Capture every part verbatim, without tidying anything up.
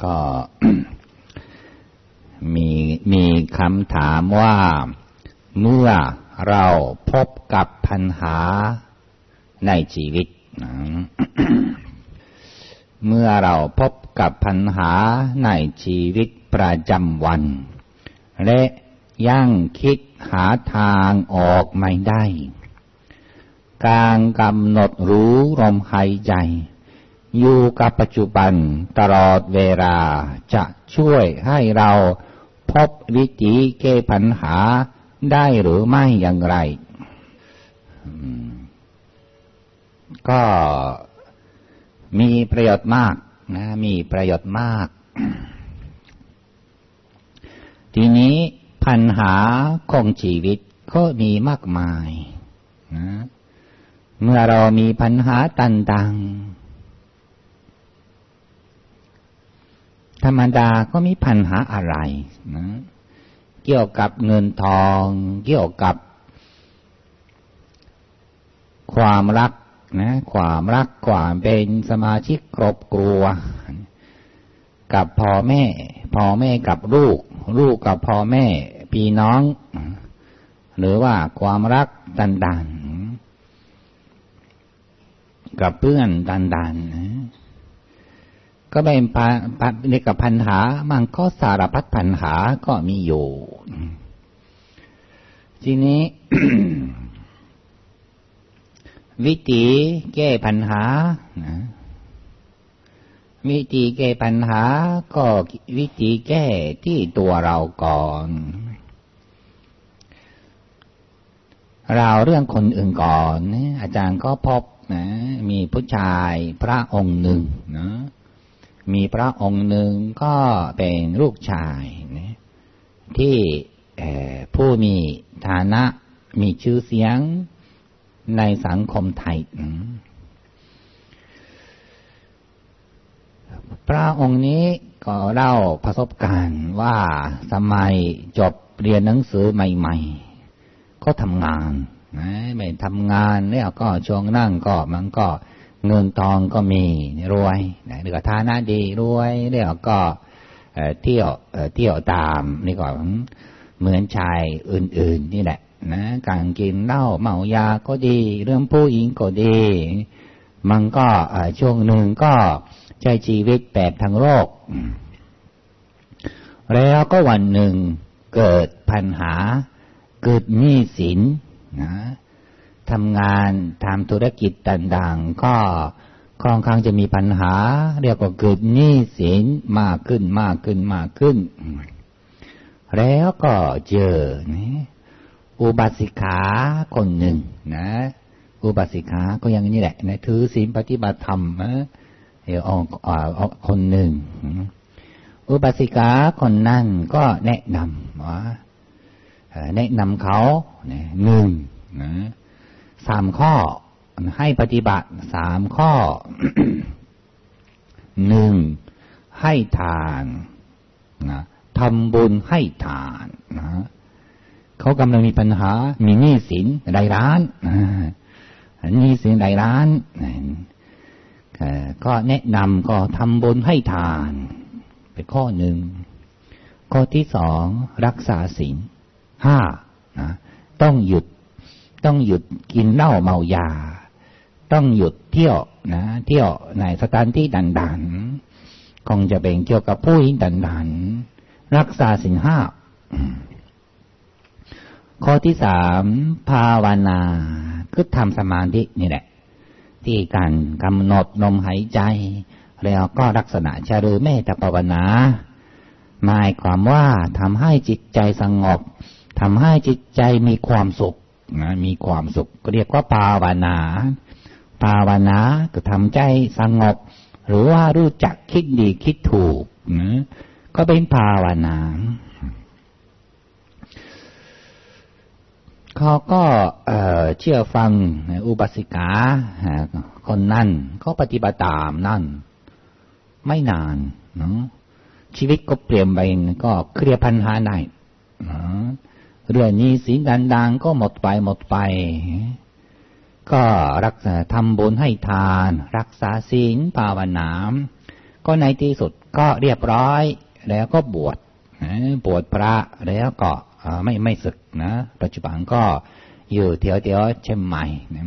ก็ มีมีคำถามว่าเมื่อเราพบกับปัญหาในชีวิต เมื่อเราพบกับปัญหาในชีวิตประจำวันและยังคิดหาทางออกไม่ได้การกำหนดรู้ลมหายใจอยู่กับปัจจุบันตลอดเวลาจะช่วยให้เราพบวิธีแก้ปัญหาได้หรือไม่อย่างไรก็มีประโยชน์มากนะมีประโยชน์มากทีนี้ปัญหาของชีวิตก็มีมากมายนะเมื่อเรามีปัญหาต่างๆธรรมดาก็มีปัญหาอะไรนะเกี่ยวกับเงินทองเกี่ยวกับความรักนะความรักความเป็นสมาชิกครอบครัวกับพ่อแม่พ่อแม่กับลูกลูกกับพ่อแม่พี่น้องหรือว่าความรักต่างๆกับเพื่อนต่างๆก็เป็นปัญหากับปัญหามันก็สารพัดปัญหาก็มีอยู่ทีนี้ วิธีแก้ปัญหาวิธีแก้ปัญหาก็วิธีแก้ที่ตัวเราก่อนเราเรื่องคนอื่นก่อนอาจารย์ก็พบนะมีผู้ชายพระองค์หนึ่งนะมีพระองค์หนึ่งก็เป็นลูกชายนะที่ผู้มีฐานะมีชื่อเสียงในสังคมไทยพระองค์นี้ก็เล่าประสบการณ์ว่าสมัยจบเรียนหนังสือใหม่ๆก็ทำงานนะไม่ทำงานแล้วก็ช่วงนั่งก็มันก็เงินทองก็มีรวยนะหรือฐานะดีรวยแล้วก็เที่ยวเที่ยวตามนี่ก็เหมือนชายอื่นๆนี่แหละนะการกินเหล้าเมายาก็ดีเรื่องผู้หญิงก็ดีมันก็ช่วงหนึ่งก็ใช้ชีวิตแบบทางโลกแล้วก็วันหนึ่งเกิดปัญหาเกิดหนี้สินนะทำงานทำธุรกิจต่างๆก็ค่อนข้างจะมีปัญหาเรียกว่าเกิดหนี้สินมากขึ้นมากขึ้นมากขึ้นแล้วก็เจอนะอุบาสิกขาคนหนึ่งนะอุบาสิกขาก็อย่างนี้แหละนะถือศีลปฏิบัติธรรมนะเดี๋ยวเอาเอาคนหนึ่งอุบาสิกขาคนนั้นก็แนะนำว่าแนะนำเขาเนี่ยหนึ่งนะสามข้อให้ปฏิบัติสามข้อ หนึ่งให้ทานนะทำบุญให้ทานนะเขากำลังมีปัญหามีหนี้สินรายล้านหนี้สินรายล้านก็แนะนำก็ทำบุญให้ทานเป็นข้อหนึ่งข้อที่สองรักษาศีลห้านะต้องหยุดต้องหยุดกินเหล้าเมายาต้องหยุดเที่ยวนะเที่ยวในสถานที่ต่างๆคงจะเป็นเกี่ยวกับผู้หญิงต่างๆรักษาศีลห้าข้อที่สามภาวนาคือทำสมาธินี่แหละที่การกำหนดลมหายใจแล้วก็ลักษณะเจริญเมตตาภาวนาหมายความว่าทำให้จิตใจสงบทำให้จิตใจมีความสุขนะมีความสุขก็เรียกว่าภาวนาภาวนาก็ทำใจสงบหรือว่ารู้จักคิดดีคิดถูกนะก็เป็นภาวนาเขาก็เอ่อเชื่อฟังอุบาสิกาคนนั้นก็ปฏิบัติตามนั่นไม่นานเนาะชีวิตก็เปลี่ยนไปก็เคลียร์ปัญหาได้เรื่องนี้สินดังๆก็หมดไปหมดไปก็รักษาทำบุญให้ทานรักษาศีลภาวนาก็ในที่สุดก็เรียบร้อยแล้วก็บวชบวชพระแล้วก็ไม่ไม่ศึกนะปัจจุบันก็อยู่แถวแถวเชียงใหม่นะ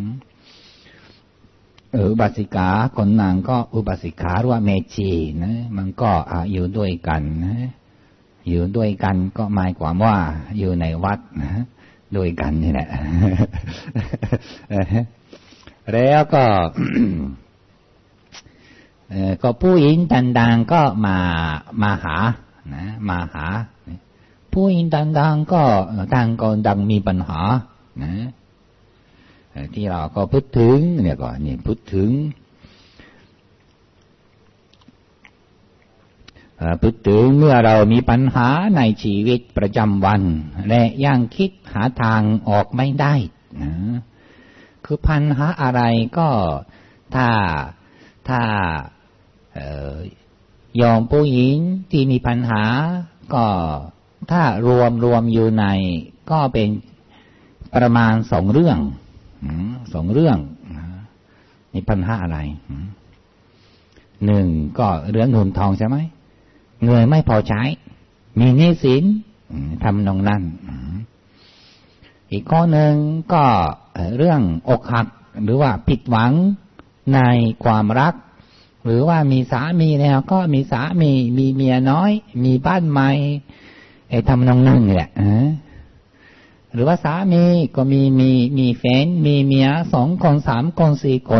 อุบาสิกาคนนางก็อุบาสิกาหรือว่าเมจีนะมันก็อยู่ด้วยกันนะอยู่ด้วยกันก็หมายความว่าอยู่ในวัดนะด้วยกันนี่แหละ แล้วก็ ก็ผู้หญิงต่างๆก็มามาหานะมาหาผู้หญิงต่างๆก็ต่างก็ดังมีปัญหานะที่เราก็พูดถึงเนี่ยก็นี่พูดถึงพูดถึงเมื่อเรามีปัญหาในชีวิตประจำวันและยังคิดหาทางออกไม่ได้นะคือปัญหาอะไรก็ถ้าถ้ายอมผู้หญิงที่มีปัญหาก็ถ้ารวมรวมอยู่ในก็เป็นประมาณสองเรื่องสองเรื่องมีปัญหาอะไรหนึ่งก็เรื่องเงินทองใช่ไหมเงินไม่พอใช้มีหนี้สินทำนองนั้นอีกข้อหนึ่งก็เรื่องอกหักหรือว่าผิดหวังในความรักหรือว่ามีสามีแล้วก็มีสามีมีเมียน้อยมีบ้านใหม่ไอ้ทำนองนั้นแหละหรือว่าสามีก็มีมีมีแฟนมีเมียสองคนสามคนสี่คน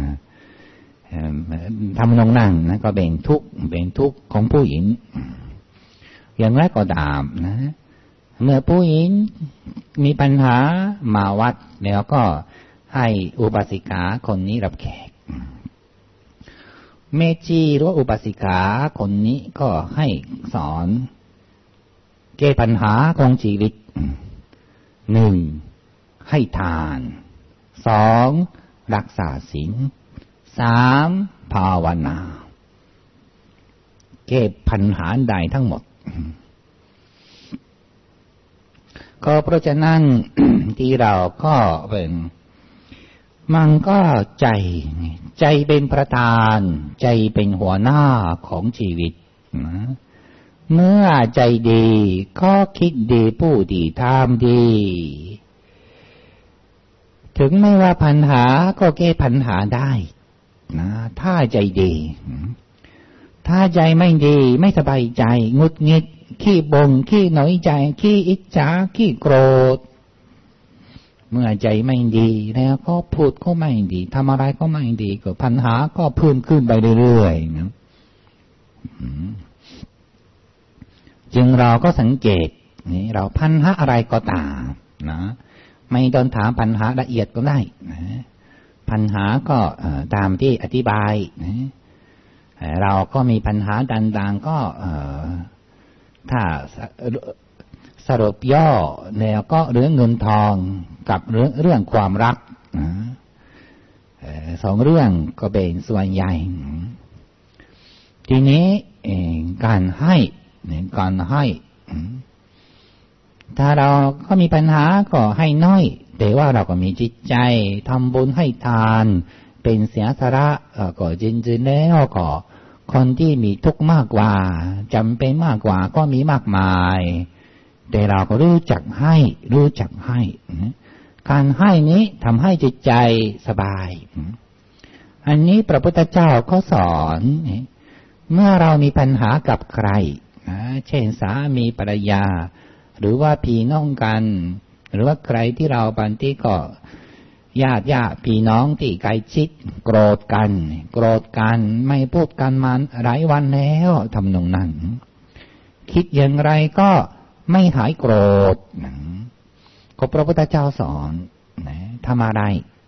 ทำนองนั้นนะก็เป็นทุกข์เป็นทุกข์ของผู้หญิงอย่างไรก็ตามนะเมื่อผู้หญิงมีปัญหามาวัดแล้วก็ให้อุบาสิกาคนนี้รับแขกเมจีหรือว่าอุบาสิกาคนนี้ก็ให้สอนแก้ปัญหาของชีวิตหนึ่งให้ทานสองรักษาศีลสามภาวนาแก้ปัญหาใดทั้งหมดก็เพราะฉะนั้น ที่เราก็เป็นมันก็ใจใจเป็นประธานใจเป็นหัวหน้าของชีวิตนะเมื่อใจดีก็คิดดีพูดดีทำดีถึงไม่ว่าปัญหาก็แก้ปัญหาได้นะถ้าใจดีถ้าใจไม่ดีไม่สบายใจงุดงิดขี้บ่นขี้น้อยใจขี้อิจฉาขี้โกรธเมื่อใจไม่ดีแล้วก็พูดก็ไม่ดีทำอะไรก็ไม่ดีก็ปัญหาก็เพิ่มขึ้นไปเรื่อยๆนะจึงเราก็สังเกตนี่เราปัญหาอะไรก็ตามนะไม่ต้องถามปัญหาละเอียดก็ได้นะปัญหาก็ตามที่อธิบายนะเราก็มีปัญหาต่างๆก็ถ้าสรุปย่อแล้วก็เรื่องเงินทองกับเรื่องเรื่องความรักนะสองเรื่องก็เป็นส่วนใหญ่ทีนี้การให้การให้ถ้าเราก็มีปัญหาก็ให้น้อยแต่ว่าเราก็มีจิตใจทำบุญให้ทานเป็นเสียสละก็จริงๆแล้วก็คนที่มีทุกข์มากกว่าจำเป็นมากกว่าก็มีมากมายแต่เราก็รู้จักให้รู้จักให้การให้นี้ทำให้จิตใจสบายอันนี้พระพุทธเจ้าก็สอนเมื่อเรามีปัญหากับใครเช่นสามีภรรยาหรือว่าพี่น้องกันหรือว่าใครที่เราบันที่ก็ญาติญาติพี่น้องที่ใกล้ชิดโกรธกันโกรธกันไม่พูดกันมาหลายวันแล้วทำนองนั้นคิดอย่างไรก็ไม่หายโกรธก็พระพุทธเจ้าสอนทำอะไร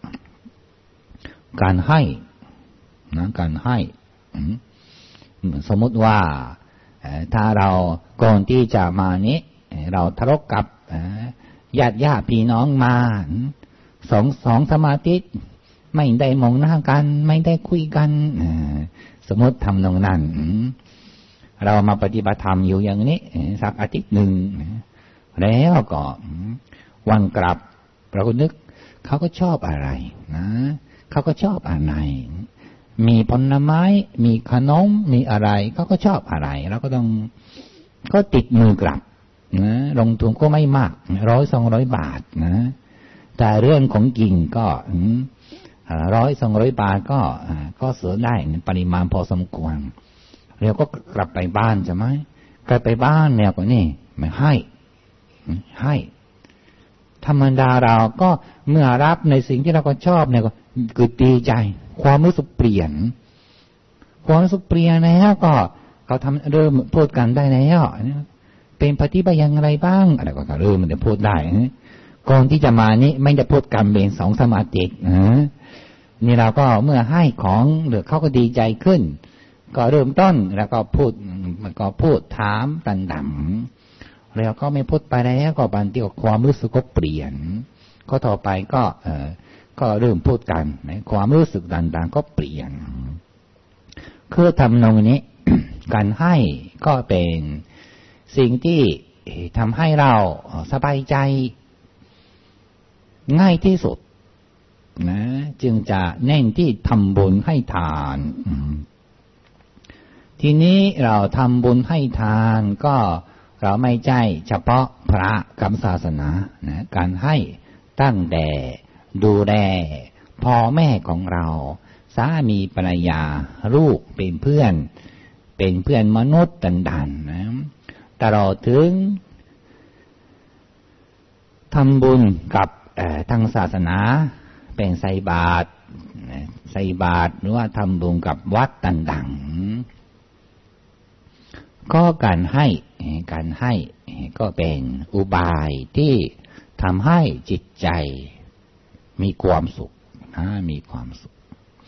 การให้นะการให้สมมติว่าถ้าเราก่อนที่จะมานี้เราทะเลาะกับญาติญาติพี่น้องมาสองสองสมาธิไม่ได้มองหน้ากันไม่ได้คุยกันสมมติทำตรงนั้นเรามาปฏิบัติธรรมอยู่อย่างนี้สักอาทิตย์หนึ่งแล้วก็วันกลับเราก็นึกเขาก็ชอบอะไรนะเขาก็ชอบอะไรมีผลไม้มีขนมมีอะไรเขาก็ชอบอะไรแล้วก็ต้องก็ติดมือกลับนะลงทุนก็ไม่มากร้อยสองร้อยบาทนะแต่เรื่องของกินก็ร้อยสองร้อยบาทก็ก็เสือได้ปริมาณพอสมควรแล้วก็กลับไปบ้านใช่ไหมกลับไปบ้านเนี่ยก็นี่ไม่ให้ให้ธรรมดาเราก็เมื่อรับในสิ่งที่เราก็ชอบเนี่ยก็คือดีใจความรู้สึกเปลี่ยนความรู้สึกเปลี่ยนแล้วก็เขาทำเริ่มพูดกันได้แล้วเป็นปฏิบัติอย่างไรบ้างอะไรก็เริ่มมันจะพูดได้ก่อนที่จะมานี้ไม่ได้พูดกันเป็นสองสมาธินะนี่เราก็เมื่อให้ของหรือเขาก็ดีใจขึ้นก็เริ่มต้นแล้วก็พูดมันก็พูดถามต่างๆแล้วก็ไม่พูดไปแล้วก็บางทีความรู้สึกก็เปลี่ยนก็ต่อไปก็เออก็เริ่มพูดกันความรู้สึกต่างๆก็เปลี่ยนคือทำนองนี้ การให้ก็เป็นสิ่งที่ทำให้เราสบายใจง่ายที่สุดนะจึงจะเน้นที่ทำบุญให้ทานทีนี้เราทำบุญให้ทานก็เราไม่ใช่เฉพาะพระกับศาสนานะการให้ตั้งแต่ดูแลพ่อแม่ของเราสามีภรรยาลูกเป็นเพื่อนเป็นเพื่อนมนุษย์ต่างๆนะตลอดถึงทำบุญกับทางศาสนาเป็นใส่บาตรใส่บาตรหรือว่าทำบุญกับวัดต่างๆก็การให้การให้ก็เป็นอุบายที่ทำให้จิตใจมีความสุขนะมีความสุข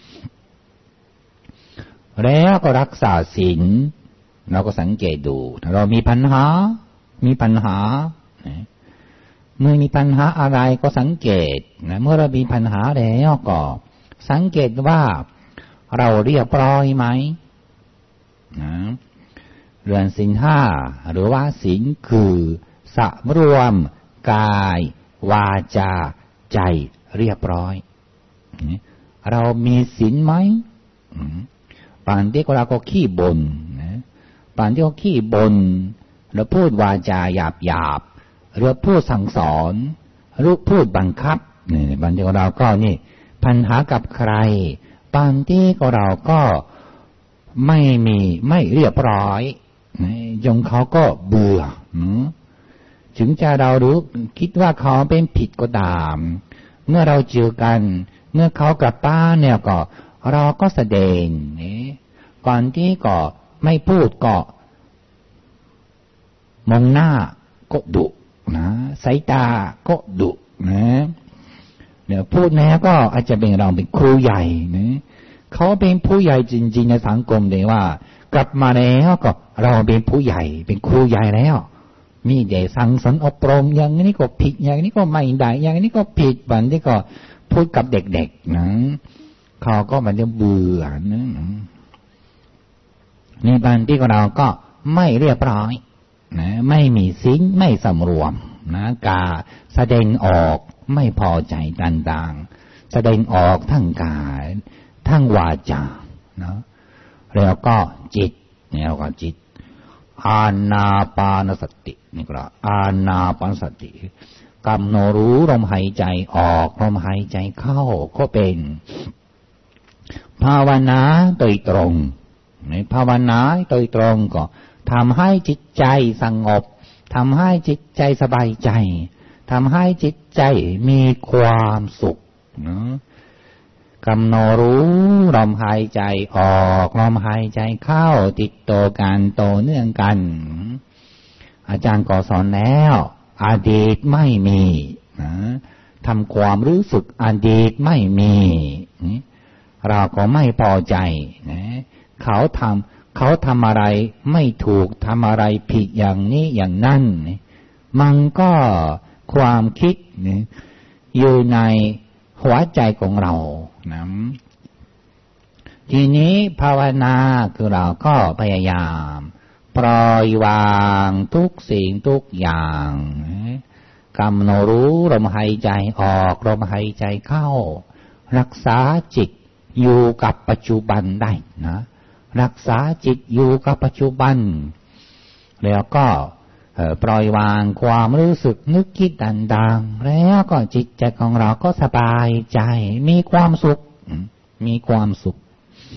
แล้วก็รักษาศีลเราก็สังเกตดูเรามีปัญหามีปัญหาเมื่อมีปัญหาอะไรก็สังเกตนะเมื่อเรามีปัญหาแล้วก็สังเกตว่าเราเรียบร้อยไหมนะเรื่องศีลห้าหรือว่าศีลคือสำรวมกายวาจาใจเรียบร้อยเรามีศีลไหมบางทีเราก็ขี้บ่นนะบางทีก็ขี้บ่นแล้วพูดวาจาหยาบหยาบหรือพูดสั่งสอนหรือพูดบังคับนี่บางทีเราก็นี่ปัญหากับใครบางทีก็เราก็ไม่มีไม่เรียบร้อยจนเขาก็เบื่อถึงจะเรารู้คิดว่าเขาเป็นผิดก็ตามเมื่อเราเจอกันเมื่อเขากลับบ้านเนี่ยก็เราก็แสดงนี่ก่อนที่ก็ไม่พูดก็มองหน้าก็ดุนะสายตาก็ดุนะเดี๋ยวพูดแล้วก็อาจจะเป็นเราเป็นครูใหญ่นะเขาเป็นผู้ใหญ่จริงๆในสังคมเลยว่ากลับมาแล้วก็เราเป็นผู้ใหญ่เป็นครูใหญ่แล้วมีเด็กสั่งสอนอบรมอย่างนี้ก็ผิดอย่างนี้ก็ไม่ได้อย่างนี้ก็ผิดบันที่ก็พูดกับเด็กๆนะเขาก็มันจะเบื่อนะนี่บางที่เราก็ไม่เรียบร้อยนะไม่มีศีลไม่สำรวมนะกาแสดงออกไม่พอใจต่างๆแสดงออกทั้งกายทั้งวาจานะแล้วก็จิตเนี่ยเราก็จิตอานาปานสตินี่ก็อานาปานสติกำหนดรู้ลมหายใจออกลมหายใจเข้าก็เป็นภาวนาโดยตรงในภาวนาโดยตรงก็ทำให้จิตใจสงบทำให้จิตใจสบายใจทำให้จิตใจมีความสุขนะกำหนดรู้ลมหายใจออกลมหายใจเข้าติดต่อกันต่อเนื่องกันอาจารย์ก็สอนแล้วอดีตไม่มีนะทำความรู้สึกอดีตไม่มีเราก็ไม่พอใจนะเขาทำเขาทำอะไรไม่ถูกทำอะไรผิดอย่างนี้อย่างนั้นมันก็ความคิดอยู่ในหัวใจของเรานะทีนี้ภาวนาคือเราก็พยายามปล่อยวางทุกสิ่งทุกอย่างกำหนดรู้ลมหายใจออกลมหายใจเข้ารักษาจิตอยู่กับปัจจุบันได้นะรักษาจิตอยู่กับปัจจุบันแล้วก็ปล่อยวางความรู้สึกนึกคิดต่างๆแล้วก็จิตใจของเราก็สบายใจมีความสุขมีความสุข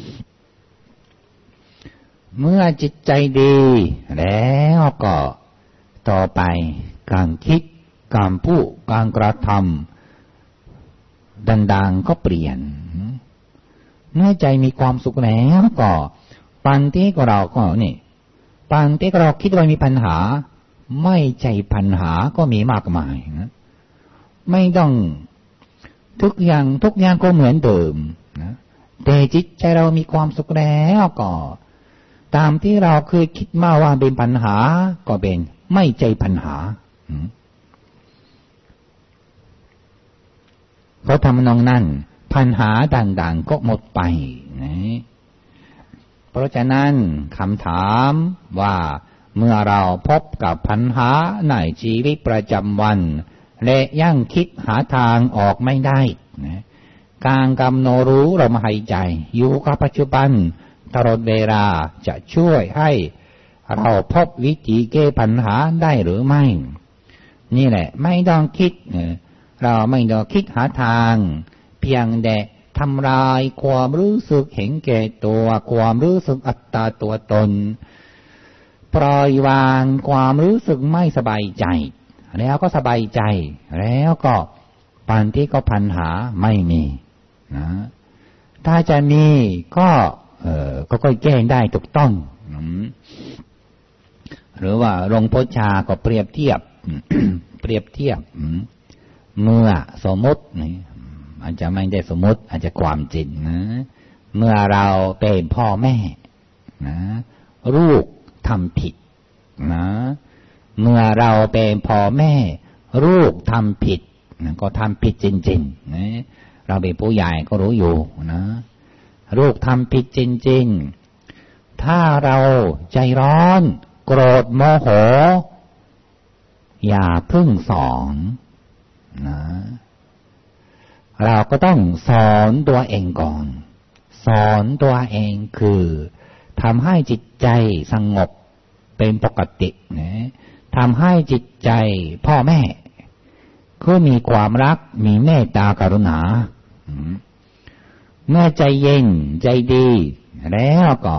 เมื่อจิตใจดีแล้วก็ต่อไปการคิดการพูดการกระทำดังๆก็เปลี่ยนเมื่อใจมีความสุขแล้วก็ปัญที่เราก็นี่ปัญที่เราคิดว่ามีปัญหาไม่ใช่ปัญหาก็มีมากมายนะไม่ต้องทุกอย่างทุกอย่างก็เหมือนเดิมนะแต่จิตใจเรามีความสุขแล้วก็ตามที่เราเคยคิดมาว่าเป็นปัญหาก็เป็นไม่ใช่ปัญหาเขาทำนองนั้นปัญหาต่างๆก็หมดไปนะเพราะฉะนั้นคำถามว่าเมื่อเราพบกับปัญหาในชีวิตประจำวันและยังคิดหาทางออกไม่ได้นะการกำหนดรู้ลมหายใจอยู่กับปัจจุบันตลอดเวลาจะช่วยให้เราพบวิธีแก้ปัญหาได้หรือไม่นี่แหละไม่ต้องคิดเราไม่ต้องคิดหาทางเพียงแต่ทำลายความรู้สึกเห็นแก่ตัวความรู้สึกอัตตาตัวตนปล่อยวางความรู้สึกไม่สบายใจแล้วก็สบายใจแล้วก็ปัญหาก็ปัญหาไม่มีนะถ้าจะมีก็เอ่อก็ค่อยแก้ได้ถูกต้องหรือว่าหลวงพ่อชาก็เปรียบเทียบ เปรียบเทียบเมื่อสมมตินี่อาจจะไม่ได้สมมติอาจจะความจริงนะเมื่อเราเป็นพ่อแม่นะลูกทำผิดนะเมื่อเราเป็นพ่อแม่ลูกทำผิดนะก็ทำผิดจริงๆนะเราเป็นผู้ใหญ่ก็รู้อยู่นะลูกทำผิดจริงๆถ้าเราใจร้อนโกรธโมโหอย่าเพิ่งสอนนะเราก็ต้องสอนตัวเองก่อนสอนตัวเองคือทำให้จิตใจสงบเป็นปกตินะทำให้จิตใจพ่อแม่ก็มีความรักมีเมตตากรุณาเมื่อใจเย็นใจดีแล้วก็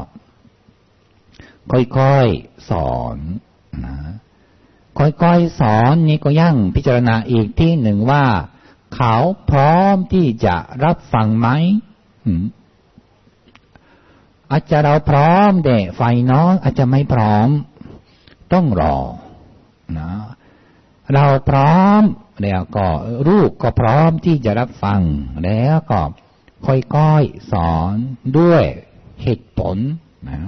ค่อยๆสอนนะค่อยๆสอนนี่ก็ยั่งพิจารณาอีกที่หนึ่งว่าเขาพร้อมที่จะรับฟังไหมอาจจะเราพร้อมแต่ไฟน้อยอาจจะไม่พร้อมต้องรอนะเราพร้อมแล้วก็ลูกก็พร้อมที่จะรับฟังแล้วก็ค่อยๆสอนด้วยเหตุผลนะ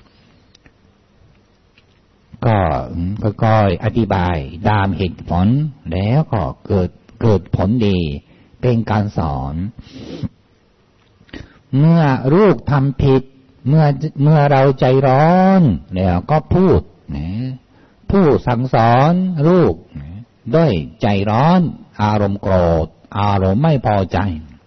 ก็ค่อยๆอธิบายตามเหตุผลแล้วก็เกิดเกิดผลดีเป็นการสอนเมื่อลูกทำผิดเมื่อเมื่อเราใจร้อนแล้วก็พูดนะผู้สั่งสอนลูกด้วยใจร้อนอารมณ์โกรธอารมณ์ไม่พอใจ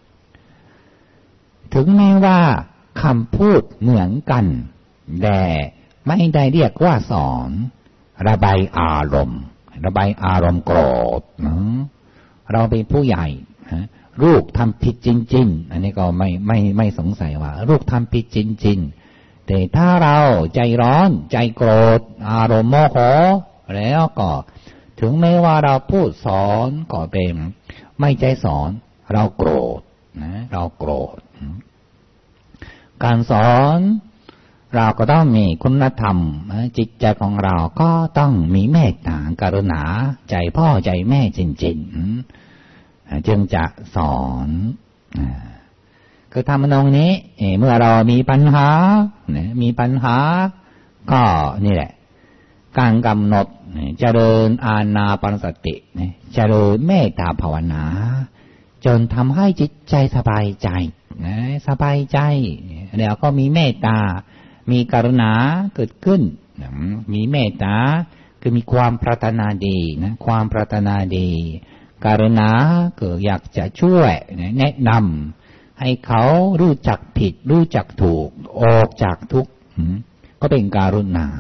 ถึงแม้ว่าคำพูดเหมือนกันแต่ไม่ได้เรียกว่าสอนระบายอารมณ์ระบายอารมณ์โกรธนะเราเป็นผู้ใหญ่ลูกทำผิดจริงๆอันนี้ก็ไม่ไม่ไม่สงสัยว่าลูกทำผิดจริงๆแต่ถ้าเราใจร้อนใจโกรธอารมณ์โมโหแล้วก็ถึงแม้ว่าเราพูดสอนก็เป็นไม่ใจสอนเราโกรธนะเราโกรธการสอนเราก็ต้องมีคุณธรรมจิตใจของเราก็ต้องมีเมตตากรุณาใจพ่อใจแม่จริงๆจึงจะสอนคือทำนองนี้เมื่อเรามีปัญหามีปัญหาก็นี่แหละการกำหนดเจริญอานาปานสติเจริญเมตตาภาวนาจนทำให้จิตใจสบายใจสบายใจแล้วก็มีเมตตามีกรุณาเกิดขึ้นมีเมตตาคือมีความปรารถนาดีนะความปรารถนาดีกรุณาคืออยากจะช่วยแนะนให้เขารู้จักผิดรู้จักถูกออกจากทุกข์ก็เป็นการุณา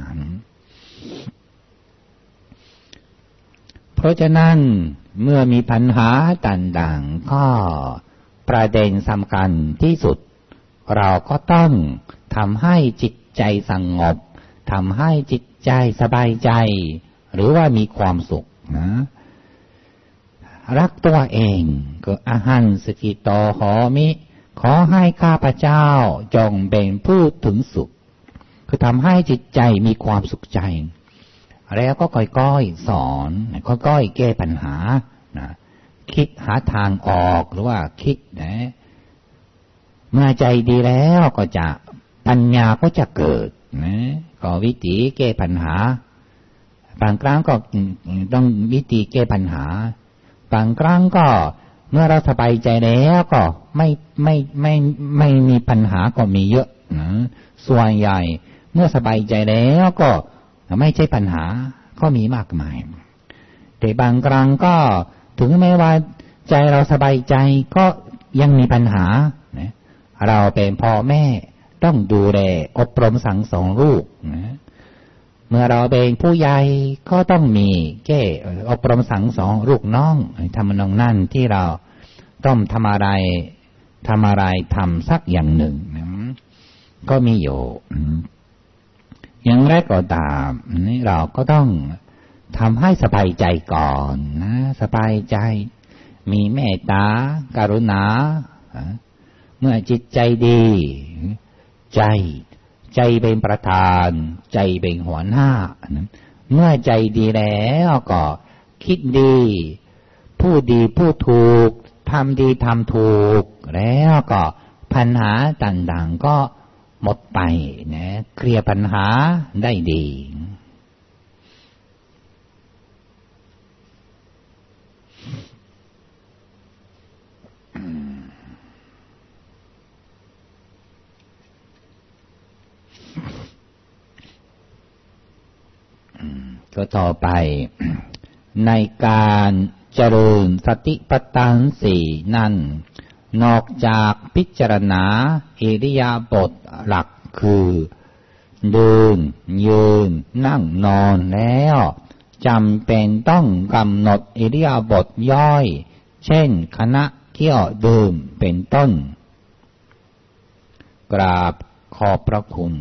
เพราะฉะนั้นเมื่อมีปัญหาต่างๆก็ประเด็นสำคัญที่สุดเราก็ต้องทำให้จิตใจสงบทำให้จิตใจสบายใจหรือว่ามีความสุขนะรักตัวเองก็อาหันสกิโตโหมิขอให้ข้าพเจ้าจงเป็นผู้ถึงสุขคือทำให้จิตใจมีความสุขใจแล้วก็ค่อยๆสอนค่อยๆแก้ปัญหานะคิดหาทางออกหรือว่าคิดนะเมื่อใจดีแล้วก็จะปัญญาก็จะเกิดนะก็วิธีแก้ปัญหาบางครั้งก็ต้องวิธีแก้ปัญหาบางครั้งก็เมื่อเราสบายใจแล้วก็ไม่ไม่ไม่ไม่มีปัญหาก็มีเยอะนะส่วนใหญ่เมื่อสบายใจแล้วก็ไม่ใช่ปัญหาก็มีมากมายแต่บางครั้งก็ถึงแม้ว่าใจเราสบายใจก็ยังมีปัญหานะเราเป็นพ่อแม่ต้องดูแลอบรมสั่งสอนลูกนะเมื่อเราเป็นผู้ใหญ่ก็ต้องมีแก้อบรมสั่งสอนลูกน้องทำนองนั่นที่เราต้องทำอะไรทำอะไรทำสักอย่างหนึ่งนะก็มีอยู่อย่างแรกก็ตามนี่เราก็ต้องทำให้สบายใจก่อนนะสบายใจมีเมตตากรุณาเมื่อจิตใจดีใจใจเป็นประธานใจเป็นหัวหน้าเมื่อใจดีแล้วก็คิดดีพูดดีพูดถูกทำดีทำถูกแล้วก็ปัญหาต่างๆก็หมดไปนะเคลียร์ปัญหาได้ดีก็ต่อไปในการเจริญสติปัฏฐานสี่นั้นนอกจากพิจารณาอิริยาบถหลักคือเดินยืนนั่งนอนแล้วจำเป็นต้องกำหนดอิริยาบถย่อยเช่นขณะเคี้ยวดื่มเป็นต้นกราบขอบพระคุณ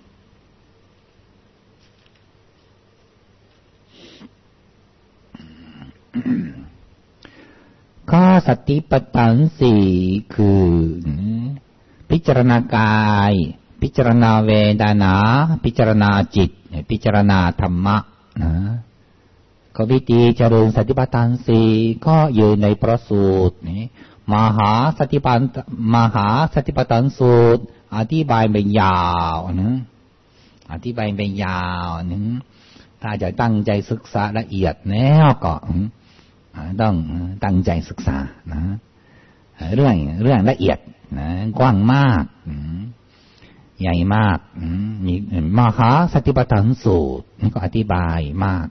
ข้อสติปัฏฐานสี่คือพิจารณากายพิจารณาเวทนาพิจารณาจิตพิจารณาธรรมะนะก็วิธีเจริญสติปัฏฐานสี่ก็อยู่ในพระสูตรนี้มหาสติปัฏมหาสติปัฏฐานสูตรอธิบายเป็นยาวนะอธิบายเป็นยาวนึงถ้าจะตั้งใจศึกษาละเอียดแล้วก็ต้องตั้งใจศึกษานะเรื่องเรื่องละเอียดนะกว้างมากใหญ่มากมีมหาสติปัฏฐานสูตรนี่ก็อธิบายมาก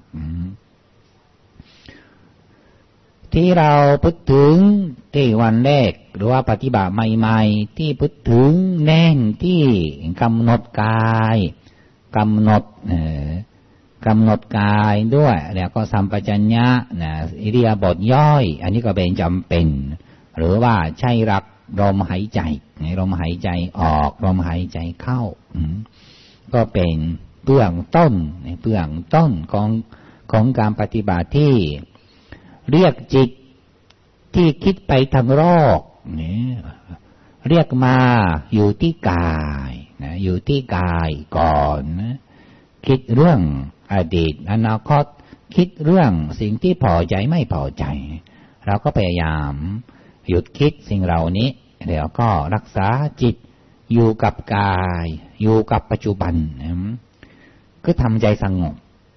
ที่เราพูดถึงที่วันแรกหรือว่าปฏิบัติใหม่ๆที่พูดถึงแน่นที่กำหนดกายกำหนดกำหนดกายด้วยแล้วก็สัมปชัญญะนะอิริยาบถย่อยอันนี้ก็เป็นจำเป็นหรือว่าใช้หลักลมหายใจลมหายใจออกลมหายใจเข้าก็เป็นเบื้องต้นเบื้องต้นของของการปฏิบัติที่เรียกจิตที่คิดไปทางโลกเรียกมาอยู่ที่กายนะอยู่ที่กายก่อนนะคิดเรื่องอดีตอนาคตคิดเรื่องสิ่งที่พอใจไม่พอใจเราก็พยายามหยุดคิดสิ่งเหล่านี้แล้วก็รักษาจิตอยู่กับกายอยู่กับปัจจุบันก็ทำใจสงบ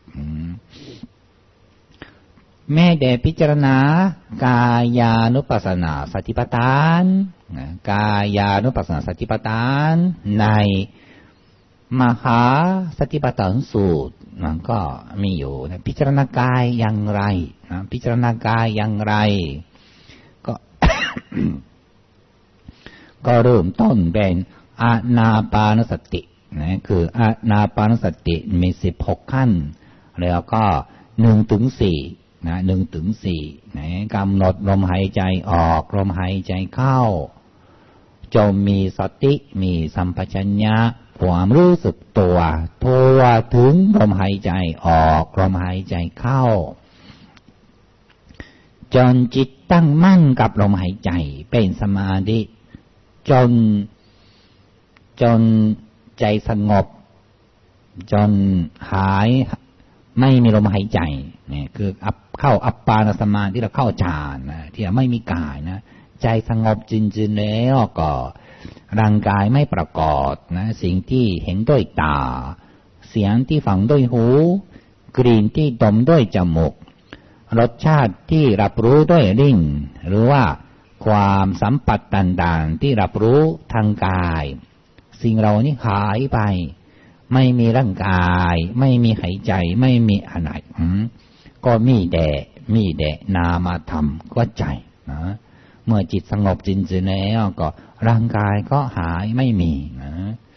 แม้แต่พิจารณากายานุปัสสนาสติปัฏฐานกายานุปัสสนาสติปัฏฐานในมหาสติปัฏฐานสูตรมันก็มีอยู่นะพิจารณากายอย่างไรนะพิจารณากายอย่างไรก็ก็เริ่มต้นเป็นอานาปานสตินะคืออานาปานสติมีสิบหกขั้นแล้วก็หนึ่งถึงสี่นะหนึ่งถึงสี่นะกำหนดลมหายใจออกลมหายใจเข้าจงมีสติมีสัมปชัญญะความรู้สึกตัวทั่วถึงลมหายใจออกลมหายใจเข้าจนจิตตั้งมั่นกับลมหายใจเป็นสมาธิจนจนใจสงบจนหายไม่มีลมหายใจเนี่ยคืออัปเข้าอัปปานสมาธิเราเข้าฌานนะที่ไม่มีกายนะใจสงบจริงๆแล้วก็ร่างกายไม่ปรากฏนะสิ่งที่เห็นด้วยตาเสียงที่ฟังด้วยหูกลิ่นที่ดมด้วยจมูกรสชาติที่รับรู้ด้วยลิ้นหรือว่าความสัมผัสต่างๆที่รับรู้ทางกายสิ่งเหล่านี้หายไปไม่มีร่างกายไม่มีหายใจไม่มีอะไรก็มีแต่มีแต่นามธรรมก็ใจนะเมื่อจิตสงบจริงๆแล้วก็ร่างกายก็หายไม่มีนะ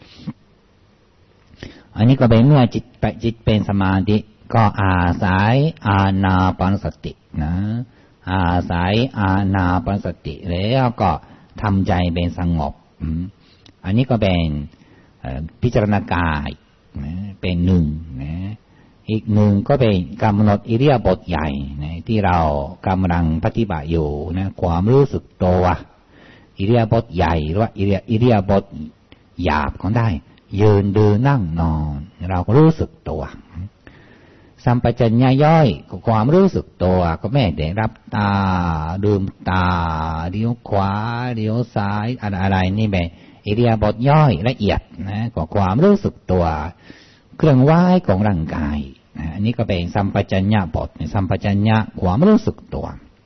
อันนี้ก็เป็นเมื่อจิตจิตเป็นสมาธิก็อาศัยอานาปานสตินะอาศัยอานาปานสติแล้วก็ทำใจเป็นสงบอันนี้ก็เป็นพิจารณากายนะเป็นหนึ่งนะอีกหนึ่งก็เป็นกำหนดอิริยาบถใหญ่นะที่เรากำลังปฏิบัติอยู่นะความรู้สึกตัวอิริยาบถใหญ่หรือว่าอิริยอิริยาบถหยาบก็ได้ยืนเดินนั่งนอนเราก็รู้สึกตัวสัมปชัญญะย่อยความรู้สึกตัวก็ไม่ได้รับตาลืมตาเลี้ยวขวาเลี้ยวซ้ายอะไรนี่แบบอิริยาบถย่อยละเอียดนะก็ความรู้สึกตัวเครื่องไหวของร่างกายนะอันนี้ก็เป็นสัมปชัญญะบทสัมปชัญญะความรู้สึกตั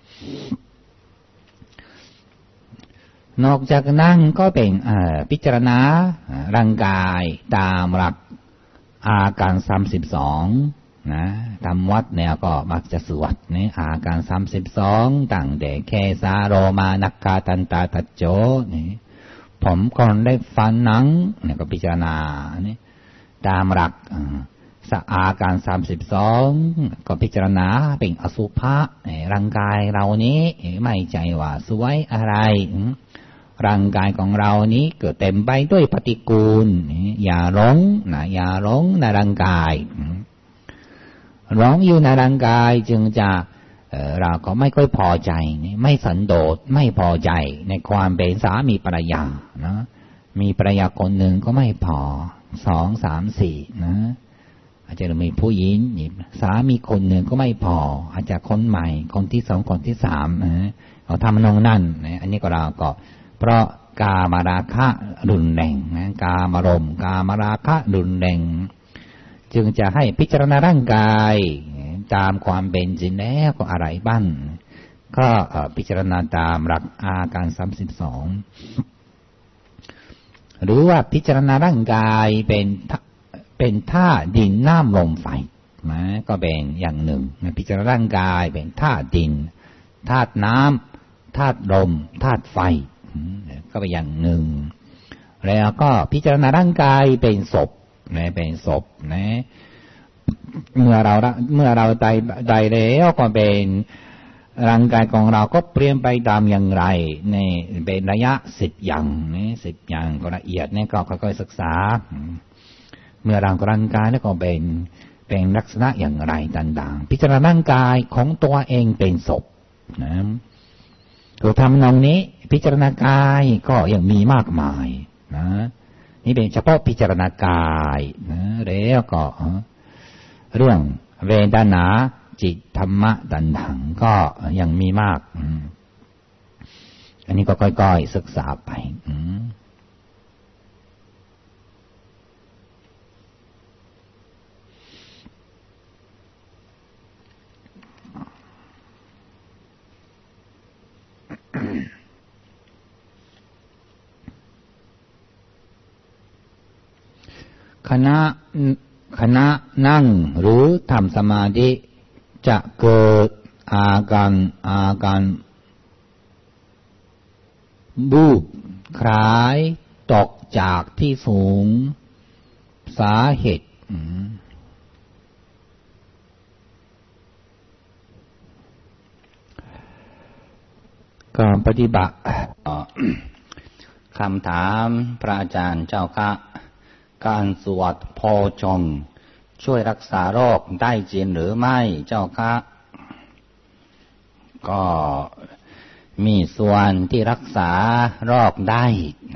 วนอกจากนั้นก็เป็นพิจารณาร่างกายตามหลักอาการสามสิบสองนะทำวัดเนี่ยก็มักจะสวดเนี่ยอาการสามสิบสองตั้งแต่แค่สาโรมานักกาตันตาตัจโจนี่ผมก่อนได้ฟันหนังเนี่ยก็พิจารณาเนี่ยตามหลักอาการสามสิบสองก็พิจารณาเป็นอสุภะร่างกายเรานี้ไม่ใจว่าสวยอะไรร่างกายของเรานี้เกิดเต็มไปด้วยปฏิกูลอย่าหลงนะอย่าหลงในร่างกายหลงอยู่ในร่างกายจึงจะเราก็ไม่ค่อยพอใจไม่สันโดษไม่พอใจในความเป็นสามีภรรยานะมีภรรยาคนหนึ่งก็ไม่พอสองสามสี่นะอาจจะมีผู้หญิงสามีคนหนึ่งก็ไม่พออาจจะคนใหม่คนที่สองคนที่สามนะเขาทำนองนั่นนะอันนี้ก็เราก็เพราะกามราคะรุนแรงนะกามารมณ์กามราคะรุนแรงจึงจะให้พิจารณาร่างกายตามความเป็นจริงแล้วก็อะไรบ้างก็พิจารณาตามหลักอาการสามสิบสองหรือว่าพิจารณาร่างกายเป็นเป็นธาตุดินน้ำลมไฟนะก็เป็นอย่างหนึ่งพิจารณาร่างกายเป็นธาตุดินธาตุน้ำธาตุลมธาตุไฟก็เป็นอย่างหนึ่งแล้วก็พิจารณาร่างกายเป็นศพนะเป็นศพนะเมื่อเราเมื่อเราตายตายแล้วก็เป็นร่างกายของเราก็เปลี่ยนไปตามอย่างไรในเป็นระยะสิบอย่างนี่สิบอย่างก็ละเอียดนี่ก็ค่อยๆศึกษาเมื่อร่างกายแล้วก็เป็นเป็นลักษณะอย่างไรต่างๆพิจารณาร่างกายของตัวเองเป็นศพนะตัวทำนองนี้พิจารณากายก็ยังมีมากมายนะนี่เป็นเฉพาะพิจารณากายนะแล้วก็เรื่องเวทนาจิตธรรมะต่างๆก็ยังมีมากอันนี้ก็ค่อยๆศึกษาไปขณะขณะนั่งหรือทำสมาธิจะเกิดอาการอาการบูบคล้ายตกจากที่สูงสาเหตุการปฏิบัติคำถามพระอาจารย์เจ้าค่ะการสวดโพชงช่วยรักษาโรคได้จริงหรือไม่เจ้าค่ะก็มีส่วนที่รักษาโรคได้นะ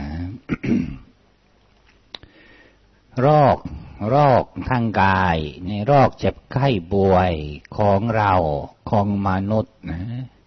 โรคโรคทางกายในโรคเจ็บไข้ป่วยของเราของมนุษย์นะ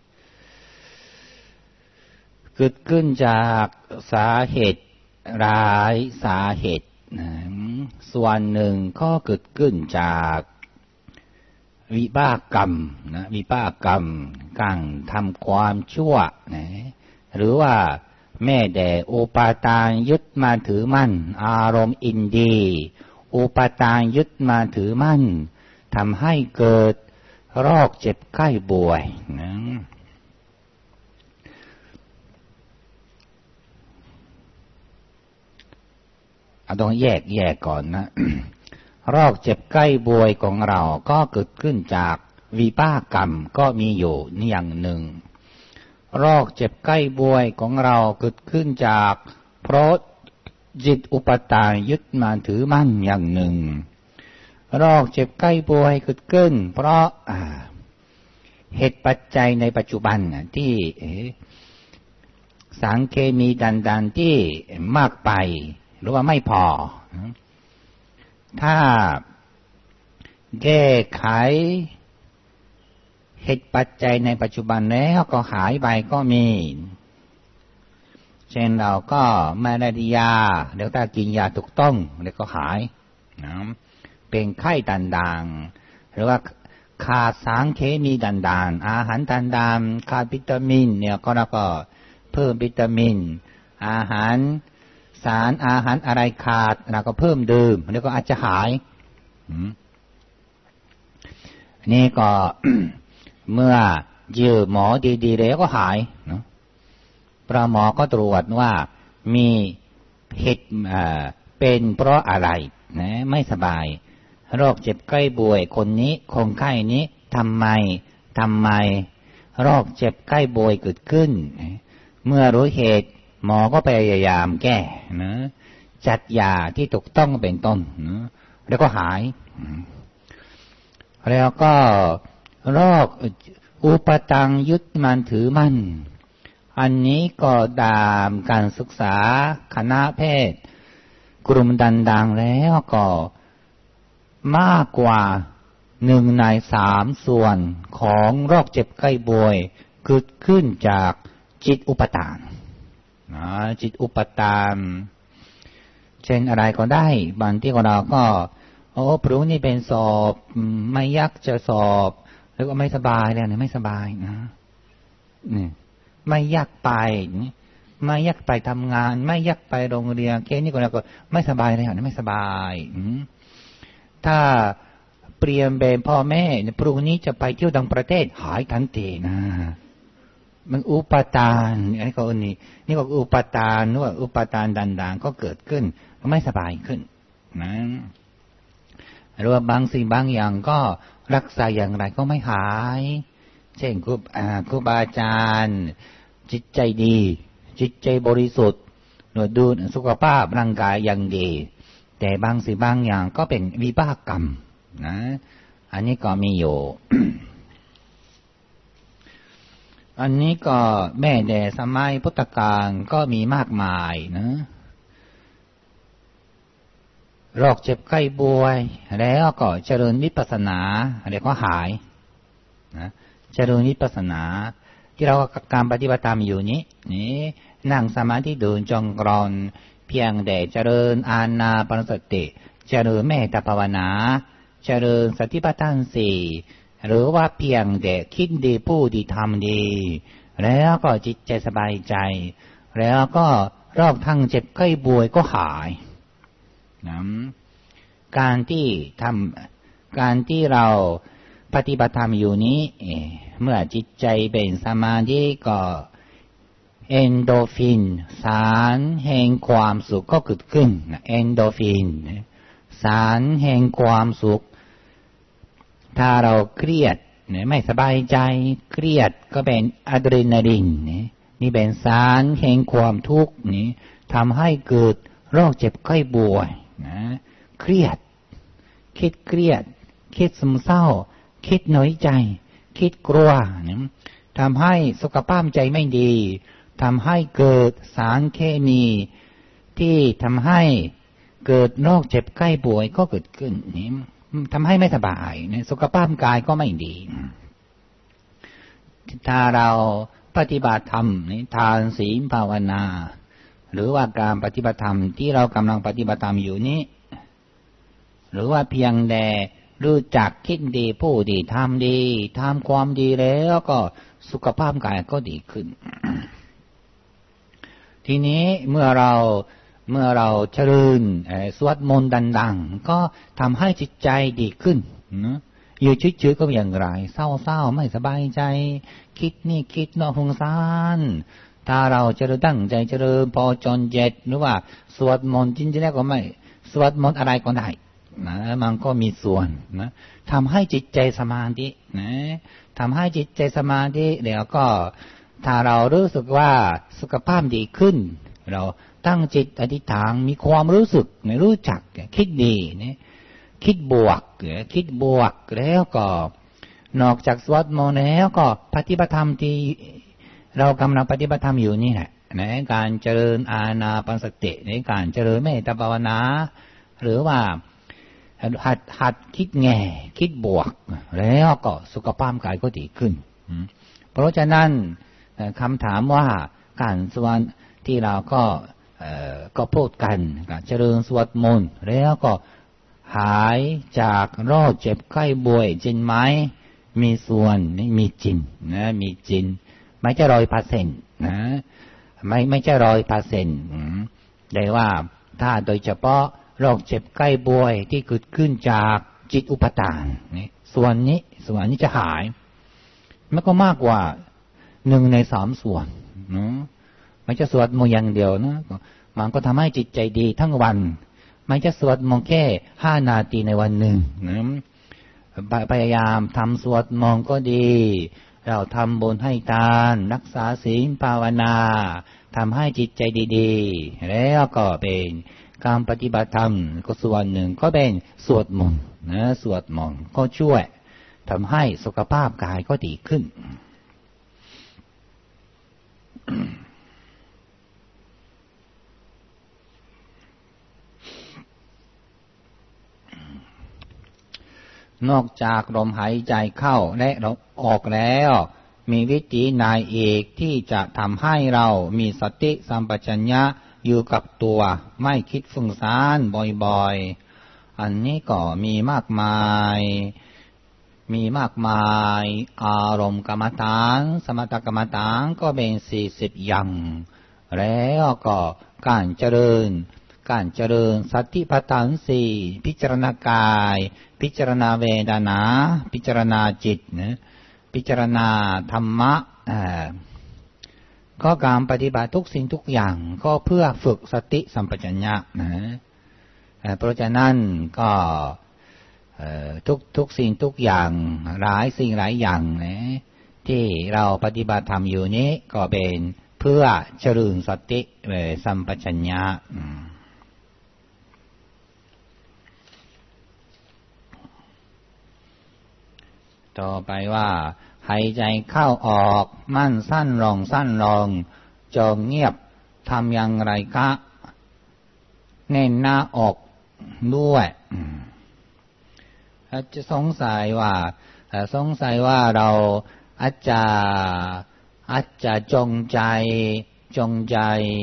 เกิดขึ้นจากสาเหตุหลายสาเหตุนะส่วนหนึ่งก็เกิดขึ้นจากวิบากกรรมนะวิบากกรรมการทำความชั่วนะหรือว่าแม่แต่อุปาทานยึดมาถือมั่นอารมณ์อินทรีย์อุปาทานยึดมาถือมั่นทำให้เกิดโรคเจ็บไข้ป่วยนะเอาต้องแยกแยกก่อนนะ โรคเจ็บไข้ป่วยของเราก็เกิดขึ้นจากวิบากกรรมก็มีอยู่นี่อย่างหนึ่งโรคเจ็บไข้ป่วยของเราเกิดขึ้นจากเพราะจิตอุปาทานยึดมาถือมั่นอย่างหนึ่งโรคเจ็บไข้ป่วยเกิดขึ้นเพราะเหตุปัจจัยในปัจจุบันที่สารเคมีต่างๆที่มากไปหรือว่าไม่พอถ้าแก้ไขเหตุปัจจัยในปัจจุบันแล้วก็หายไปก็มีเช่นเราก็มาได้ยาเดี๋ยวถ้ากินยาถูกต้องเดี๋ยวก็หายนะเป็นไข้ต่างๆหรือว่าขาดสารเคมีต่างๆอาหารต่างๆขาดวิตามินเนี่ยก็เราก็เพิ่มวิตามินอาหารสารอาหารอะไรขาดเราก็เพิ่มดื่มแล้วก็อาจจะหายนี่ก็ เมื่อเจอหมอดีๆแล้วก็หายเนาะพระหมอก็ตรวจว่ามีเหตุเป็นเพราะอะไรนะไม่สบายโรคเจ็บไข้ป่วยคนนี้คนไข้นี้ทำไมทำไมโรคเจ็บไข้ป่วยเกิดขึ้นเมื่อรู้เหตุหมอก็พยายามแก้นะจัดยาที่ถูกต้องเป็นต้นนะแล้วก็หายแล้วก็โรคอุปาทานยึดมั่นถือมั่นอันนี้ก็ตามการศึกษาคณะแพทย์กลุ่มดังๆแล้วก็มากกว่าหนึ่งในสามส่วนของโรคเจ็บไข้ป่วยเกิดขึ้นจากจิตอุปาทานนะจิตอุปาทานเช่นอะไรก็ได้บางที่เราก็โอ้พรุ่งนี้เป็นสอบไม่อยากจะสอบแล้วก็ไม่สบายแล้วเนี่ยไม่สบายนะนี่ไม่อยากไปไม่อยากไปทำงานไม่อยากไปโรงเรียนแค่นี้ก็เราก็ไม่สบายแล้วเนี่ยไม่สบายถ้าเปลี่ยนเป็นพ่อแม่พรุ่งนี้จะไปเที่ยวต่างประเทศหายทันทีนะมันอุปาทานไอ้คนนี้นี่ก็อุปาทานว่าอุปาทานต่างๆก็เกิดขึ้นก็ไม่สบายขึ้นนะหรือว่าบางสิ่งบางอย่างก็รักษาอย่างไรก็ไม่หายเช่นครูครูบาอาจารย์จิตใจดีจิตใจบริสุทธิ์หรือดูสุขภาพร่างกายอย่างดีแต่บางสิ่งบางอย่างก็เป็นวิบากกรรมนะอันนี้ก็มีอยู่ อันนี้ก็แม่แต่สมัยพุทธกาลก็มีมากมายนะโรคเจ็บไข้ป่วยแล้วก็เจริญวิปัสสนาเดี๋ยวก็หายนะเจริญวิปัสสนาที่เราการปฏิบัติตามอยู่นี้นี่นั่งสมาธิเดินจงกรมเพียงแต่เจริญอานาปานสติเจริญเมตตาภาวนาเจริญสติปัฏฐานสี่หรือว่าเพียงแต่คิดดีพูดดีทำดีแล้วก็จิตใจสบายใจแล้วก็โรคทางเจ็บไข้ป่วยก็หายนะการที่ทำการที่เราปฏิบัติธรรมอยู่นี้เมื่อจิตใจเป็นสมาธิก็เอนโดฟินสารแห่งความสุขก็เกิดขึ้นเอนโดฟินสารแห่งความสุขถ้าเราเครียดไม่สบายใจเครียดก็เป็นอะดรีนาลินนี่เป็นสารแห่งความทุกข์นี่ทำให้เกิดโรคเจ็บไข้ป่วยนะเครียดคิดเครียดคิดซึมเศร้าคิดน้อยใจคิดกลัวนะทำให้สุขภาพใจไม่ดีทำให้เกิดสารเคมีที่ทำให้เกิดโรคเจ็บไข้ป่วยก็เกิดขึ้นนี่ทำให้ไม่สบายนะสุขภาพกายก็ไม่ดีถ้าเราปฏิบัติธรรมนี่ทานศีลภาวนาหรือว่าการปฏิบัติธรรมที่เรากำลังปฏิบัติธรรมอยู่นี้หรือว่าเพียงแต่รู้จักคิดดีพูดดีทำดีทำความดีแล้วก็สุขภาพกายก็ดีขึ้น ทีนี้เมื่อเราเมื่อเราเจริญสวดมนต์ดังๆก็ทำให้จิตใจดีขึ้นนะอยู่เฉยๆก็อย่างไรเศร้าๆไม่สบายใจคิดนี่คิดโน่นสงสารถ้าเราเจริญตั้งใจเจริญพอจนเจ็ดหรือว่าสวดมนต์จริงๆแล้วก็ไม่สวดมนต์อะไรก็ได้นะมันก็มีส่วนนะทำให้จิตใจสมาธินะทำให้จิตใจสมาธิเดี๋ยวก็ถ้าเรารู้สึกว่าสุขภาพดีขึ้นเราตั้งจิตอธิษฐานมีความรู้สึกรู้จักคิดดีนะคิดบวกคิดบวกแล้วก็นอกจากสวดมนต์แล้วก็ปฏิบัติธรรมที่เรากำลังปฏิบัติธรรมอยู่นี่แหละในการเจริญอานาปานสติในการเจริญเมตตาภาวนาหรือว่าหัดหัดคิดแง่คิดบวกแล้วก็สุขภาพกายก็ดีขึ้นเพราะฉะนั้นคำถามว่าการสวดที่เราก็ก็พูดกันการเจริญสวดมนต์แล้วก็หายจากโรคเจ็บไข้ป่วยจริงไหมมีส่วนมีจริงนะมีจริงไม่ใช่ร้อยเปอร์เซ็นต์นะไม่ไม่ใช่ร้อยเปอร์เซ็นต์แต่ว่าถ้าโดยเฉพาะโรคเจ็บไข้ป่วยที่เกิดขึ้นจากจิตอุปทานนี่ส่วนนี้ส่วนนี้จะหายมันก็มากกว่าหนึ่งในสามส่วนนะไม่ใช่สวดมนต์อย่างเดียวนะมันก็ทำให้จิตใจดีทั้งวันไม่ใช่สวดมนต์แค่ห้านาทีในวันหนึ่งนะพยายามทำสวดมนต์ก็ดีเราทำบุญให้ทานรักษาศีลภาวนาทำให้จิตใจดีๆแล้วก็เป็นการปฏิบัติธรรมก็ส่วนหนึ่งก็เป็นสวดมนต์นะสวดมนต์ก็ช่วยทำให้สุขภาพกายก็ดีขึ้น นอกจากลมหายใจเข้าและออกแล้วมีวิธีไหนอีกที่จะทำให้เรามีสติสัมปชัญญะอยู่กับตัวไม่คิดฟุ้งซ่านบ่อยๆอันนี้ก็มีมากมายมีมากมายอารมณ์กรรมฐานสมถกรรมฐานก็เป็นสี่สิบอย่างแล้วก็การเจริญการเจริญสติปัฏฐานสี่พิจารณากายพิจารณาเวทนาพิจารณาจิตนะพิจารณาธรรมะก็การปฏิบัติทุกสิ่งทุกอย่างก็เพื่อฝึกสติสัมปชัญญะนะเพราะฉะนั้นก็ทุกทุกสิ่งทุกอย่างหลายสิ่งหลายอย่างนะที่เราปฏิบัติทำอยู่นี้ก็เป็นเพื่อเจริญสติสัมปชัญญะต่อไปว่าหายใจเข้าออกมั่นสั้นลงสั้นลงจงเงียบทำอย่างไรคะแน่นหน้าอกด้วยอาจจะสงสัยว่าสงสัยว่าเราอาจจะอาจจะจงใจจงใจ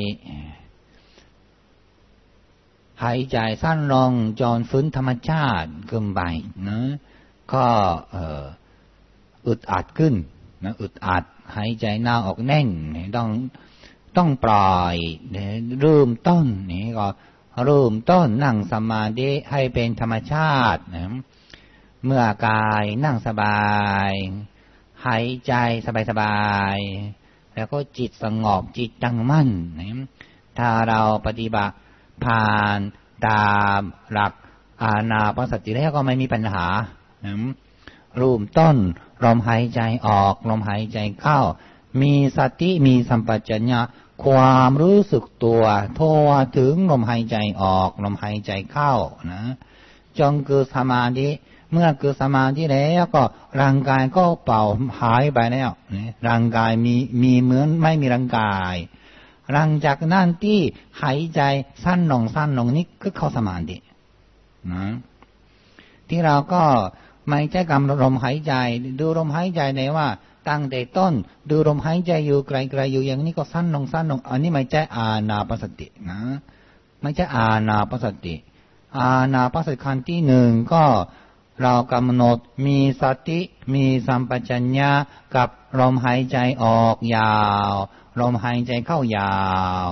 หายใจสั้นลงจนฝืนธรรมชาติเกินไปนะก็อึดอัดขึ้นนะอึดอัดหายใจหน้าออกแน่นต้องต้องปล่อยเริ่มต้นนี่ก็เริ่มต้นนั่งสมาธิให้เป็นธรรมชาตินะเมื่อกายนั่งสบายหายใจสบายแล้วก็จิตสงบจิตตั้งมั่นถ้าเราปฏิบัติผ่านตามหลักอานาปานสติแล้วก็ไม่มีปัญหารูปต้นลมหายใจออกลมหายใจเข้ามีสติมีสัมปชัญญะความรู้สึกตัวทั่วถึงลมหายใจออกลมหายใจเข้านะจงเกิดสมาธิเมื่อเกิดสมาธิแล้วก็ร่างกายก็เป่าหายไปแล้วร่างกายมีมีเหมือนไม่มีร่างกายหลังจากนั้นที่หายใจสั้นลงสั้นลงนี้ก็เข้าสมาธินะที่เราก็ไม่ใช่กำลมหายใจดูลมหายใจในว่าตั้งแต่ต้นดูลมหายใจอยู่ไกลๆอยู่อย่างนี้ก็สั้นลงสั้นลงอันนี้ไม่ใช่อานาปานสตินะไม่ใช่อานาปานสติอานาปานสติขั้นที่หนึ่งก็เรากำหนดมีสติมีสัมปชัญญะกับลมหายใจออกยาวลมหายใจเข้ายาว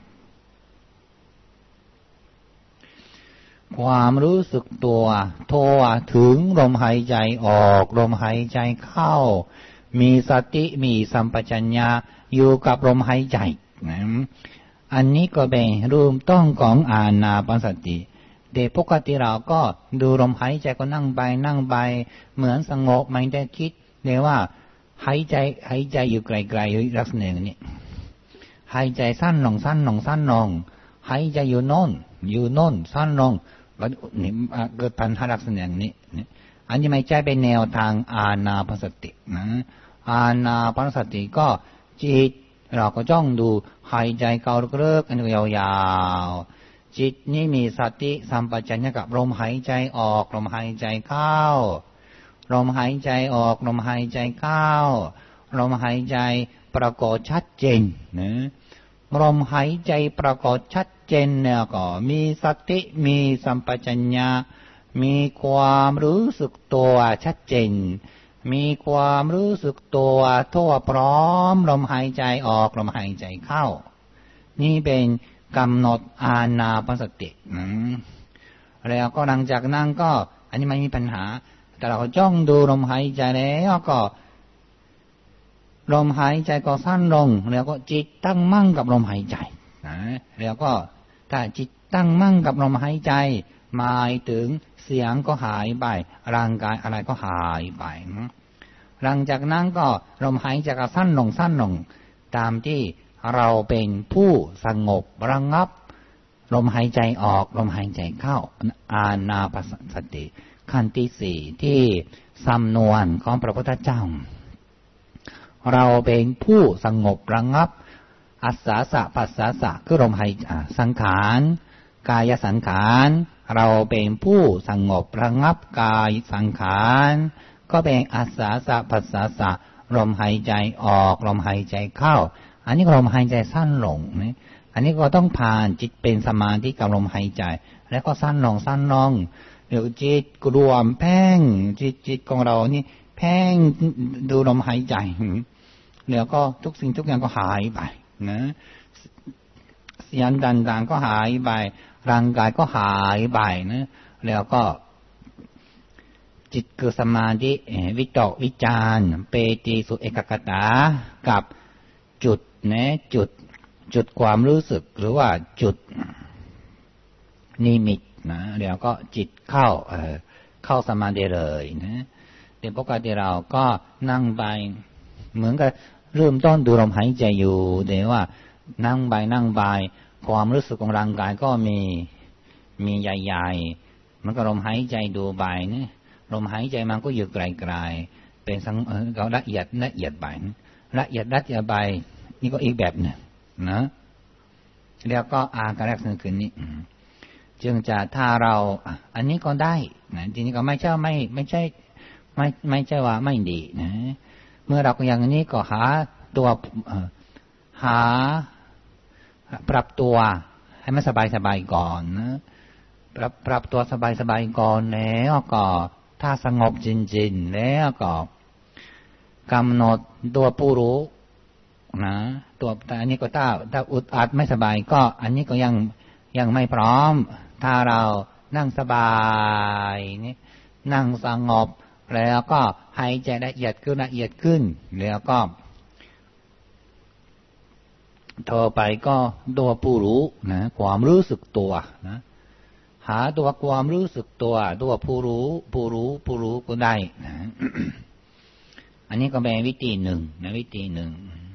ความรู้สึกตัวทั่วถึงลมหายใจออกลมหายใจเข้ามีสติมีสัมปชัญญะอยู่กับลมหายใจนะอันนี้ก็เป็นรูปต้องของอานาปานสติเด็กปกติเราก็ดูลมหายใจก็นั่งไปนั่งไปเหมือนสงบไม่ได้คิดเลยว่าหายใจหายใจอยู่ไกลๆอยู่ลักษณะนี้หายใจสั้นลงสั้นลงสั้นลงหายใจอยู่โน่นอยู่โน่นสั้นลงนี่เกิดปัญหาลักษณะอย่างนี้อันนี้ไม่ใช่เป็นแนวทางอานาปานสตินะอานาปานสติก็จิตเราก็จ้องดูหายใจเข้าลึกๆอันนี้ยาวๆจิตนี้มีสติสัมปชัญญะกับลมหายใจออกลมหายใจเข้าลมหายใจออกลมหายใจเข้าลมหายใจปรากฏชัดเจนนะลมหายใจปรากฏชัดเจนเนี่ยก็มีสติมีสัมปชัญญะมีความรู้สึกตัวชัดเจนมีความรู้สึกตัวทั่วพร้อมลมหายใจออกลมหายใจเข้านี่เป็นกำหนดอานาปานสตินะแล้วก็หลังจากนั้นก็อันนี้ไม่มีปัญหาแต่เราจ้องดูลมหายใจแล้วก็ลมหายใจก็สั้นลงแล้วก็จิตตั้งมั่นกับลมหายใจนะแล้วก็ถ้าจิตตั้งมั่นกับลมหายใจหมายถึงเสียงก็หายไปร่างกายอะไรก็หายไปนะหลังจากนั้นก็ลมหายใจก็สั้นลงสั้นลงตามที่เราเป็นผู้สงบระงับลมหายใจออกลมหายใจเข้าอานาปานสติขั้นที่สี่ที่สำนวนของพระพุทธเจ้าเราเป็นผู้สงบระงับอัสสาสะปัสสาสะคือลมหายใจสังขารกายสังขารเราเป็นผู้สงบระงับกายสังขารก็เป็นอัสสาสะปัสสาสะลมหายใจออกลมหายใจเข้าอันนี้ลมหายใจสั้นลงนะอันนี้ก็ต้องผ่านจิตเป็นสมาธิกับลมหายใจแล้วก็สั้นลงสั้นลงเดี๋ยวจิตรวมแพ่งจิตจิตของเรานี่แพ่งดูลมหายใจแล้วก็ทุกสิ่งทุกอย่างก็หายไปนะเสียงต่างๆก็หายไปร่างกายก็หายไปนะแล้วก็จิตคือสมาธิวิตกวิจารเปติสุเอกคตากับจุดนะจุดจุดความรู้สึกหรือว่าจุดนิมิตนะเดี๋ยวก็จิตเข้าเอ่อเข้าสมาธิเลยนะเดี๋ยวปกติเราก็นั่งไปเหมือนกับเริ่มต้นดูลมหายใจอยู่เดี๋ยวว่านั่งไปนั่งไปความรู้สึกของร่างกายก็มีมีใหญ่ๆมันก็ลมหายใจดูไปนะลมหายใจมันก็อยู่ไกลๆเป็นสังเขาละเอียดละเอียดไปละเอียดละเอียดไปนี่ก็อีกแบบหนึ่งนะแล้วก็อาการแรกนั่นคือนี้จึงจะถ้าเราอันนี้ก็ได้นะทีนี้ก็ไม่ใช่ไม่ไม่ใช่ไม่ไม่ใช่ว่าไม่ดีนะเมื่อเราอย่างนี้ก็หาตัวหาปรับตัวให้มันสบายสบายก่อนนะปรับปรับตัวสบายสบายก่อนแล้วก็ถ้าสงบจริงๆแล้วก็กำหนดตัวผู้รู้นะตัวแต่อันนี้ก็ถ้าถ้าอุดอัดไม่สบายก็อันนี้ก็ยังยังไม่พร้อมถ้าเรานั่งสบายนี่นั่งสงบแล้วก็หายใจละเอียดขึ้นละเอียดขึ้นแล้วก็ต่อไปก็ตัวผู้รู้นะความรู้สึกตัวนะหาตัวความรู้สึกตัวตัวผู้รู้ผู้รู้ผู้รู้ก็ได้นะ อันนี้ก็เป็นวิธีหนึ่งนะวิธีหนึ่ง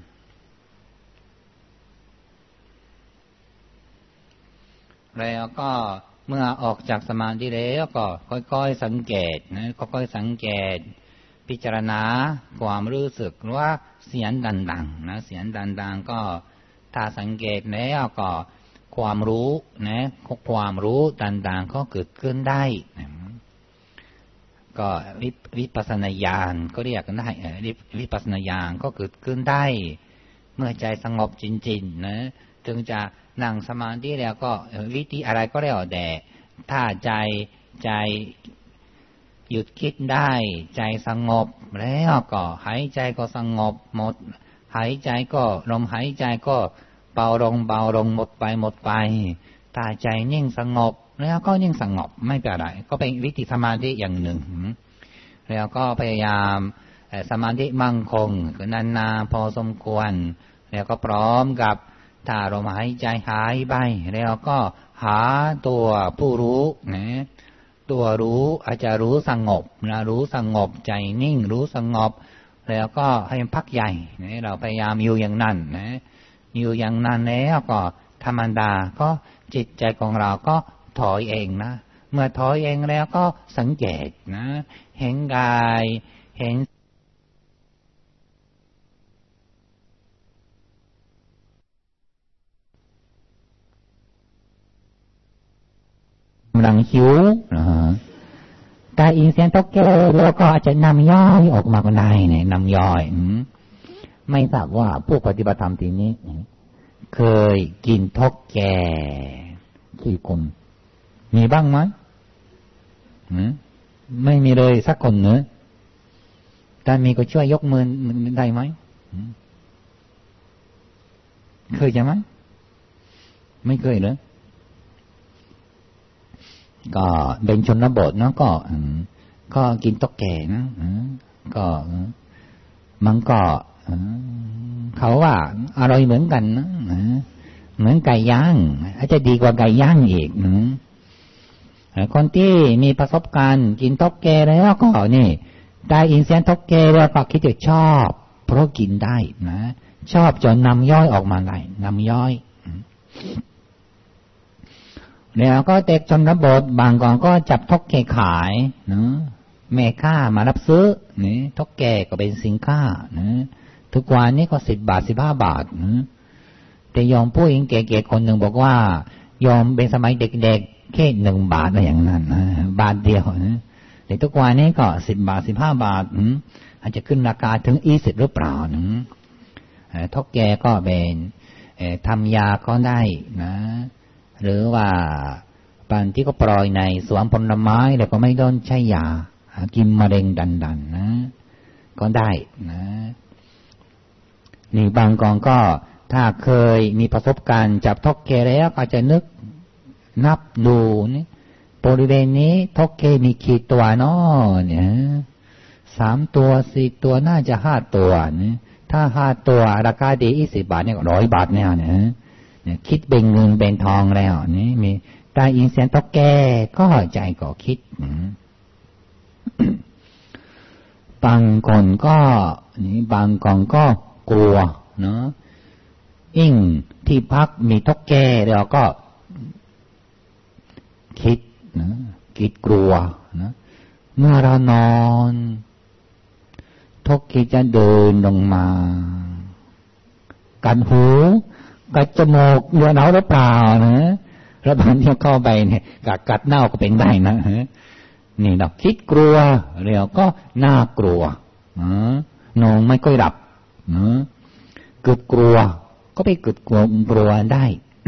แล้วก็เมื่อออกจากสมาธิแล้วก็ค่อยๆสังเกตนะค่อยๆสังเกตพิจารณาความรู้สึกว่าเสียงดังๆนะเสียงดังๆก็ถ้าสังเกตแล้วก็ความรู้นะความรู้ต่างๆก็เกิดขึ้นได้นะก็วิปัสสนาญาณก็เรียกกันได้วิปัสสนาญาณก็เกิดขึ้นได้เมื่อใจสงบจริงๆนะถึงจะนั่งสมาธิแล้วก็วิธีอะไรก็แล้วแต่ถ้าใจใจหยุดคิดได้ใจสงบแล้วก็หายใจก็สงบหมดหายใจก็ลมหายใจก็เบาลงเบาลงหมดไปหมดไปถ้าใจนิ่งสงบแล้วก็นิ่งสงบไม่เป็นไรก็เป็นวิธีสมาธิอย่างหนึ่งแล้วก็พยายามสมาธิมั่นคงนานๆพอสมควรแล้วก็พร้อมกับถ้าลมหายใจหายไปแล้วก็หาตัวผู้รู้นะตัวรู้อาจจะรู้สงบนะรู้สงบใจนิ่งรู้สงบแล้วก็ให้พักใหญ่นะเราพยายามอยู่อย่างนั้นนะอยู่อย่างนั้นแล้วก็ธรรมดาก็จิตใจของเราก็ถอยเองนะเมื่อถอยเองแล้วก็สังเกตนะเห็นกายเห็นกำลังหิวนะฮะแต่อินเสียงตกแก่แล้วก็อาจจะนำย่อยออกมาก็ได้เนี่ยนำย่อยไม่ทราบว่าผู้ปฏิบัติธรรมทีนี้เคยกินทกแก่กี่คนมีบ้างไหมไม่มีเลยสักคนเนอะถ้ามีก็ช่วยยกมือได้ไหมเคยใช่ไหมไม่เคยเลยก็เป็นชนบทเนาะก็ก็กินตกแก่นะก็มันก็เขาว่าอร่อยเหมือนกันนะเหมือนไก่ย่างอาจจะดีกว่าไก่ย่างอีกนะคนที่มีประสบการณ์กินตกแก่แล้วก็นี่ได้ยินเสียงตกแก่แล้วก็คิดจะชอบเพราะกินได้นะชอบจนนำย่อยออกมาได้นำย่อยแล้วก็เด็กชนบทบางก่อนก็จับทกแก่ขายนะแม่ค้ามารับซื้อนี่ทกแก่ก็เป็นสินค้านะทุกวันนี้ก็สิบบาทสิบห้าบาทนะแต่ยอมผู้หญิงเก๋ๆคนหนึ่งบอกว่ายอมเป็นสมัยเด็กๆแค่หนึ่งบาทอะไรอย่างนั้นนะบาทเดียวนะแต่ทุกวันนี้ก็สิบบาทสิบห้าบาทอาจจะขึ้นราคาถึงยี่สิบหรือเปล่านะทกแก่ก็เป็นทำยาก็ได้นะหรือว่าบางที่ก็ปล่อยในสวนผลไม้แล้วก็ไม่ต้องใช้ยากินมะเร็งดันๆ น, นะก็ได้นะนี่บางกองก็ถ้าเคยมีประสบการณ์จับทกแกแล้วก็จะนึกนับดูนี่บริเวณนี้ทกแกมีกี่ตัวเนาะเนี่ยสามตัวสี่ตัวน่าจะห้าตัวนี่ถ้าห้าตัวราคาดียี่สิบบาทเนี่ยร้อยบาทเนี่ยเนี่ยคิดเป็นเงินเป็นทองแล้วนี่มีได้ยินเสียงทกแกก็ใจก็คิดบางคนก็นี่บางคนก็กลัวเนาะยิ่งที่พักมีทกแกแล้วก็คิดนะคิดกลัวนะเมื่อเรานอนทกแกจะเดินลงมากัดหูกัดจมูกเดือดหนาวหรือเปล่านะแล้วบางทีเข้าไปเนี่ยกัดกัดเน่าก็เป็นได้นะนี่เราคิดกลัวแล้วก็น่ากลัวนอนไม่ค่อยหลับเกิดกลัวก็ไปเกิดกลัวกลัวได้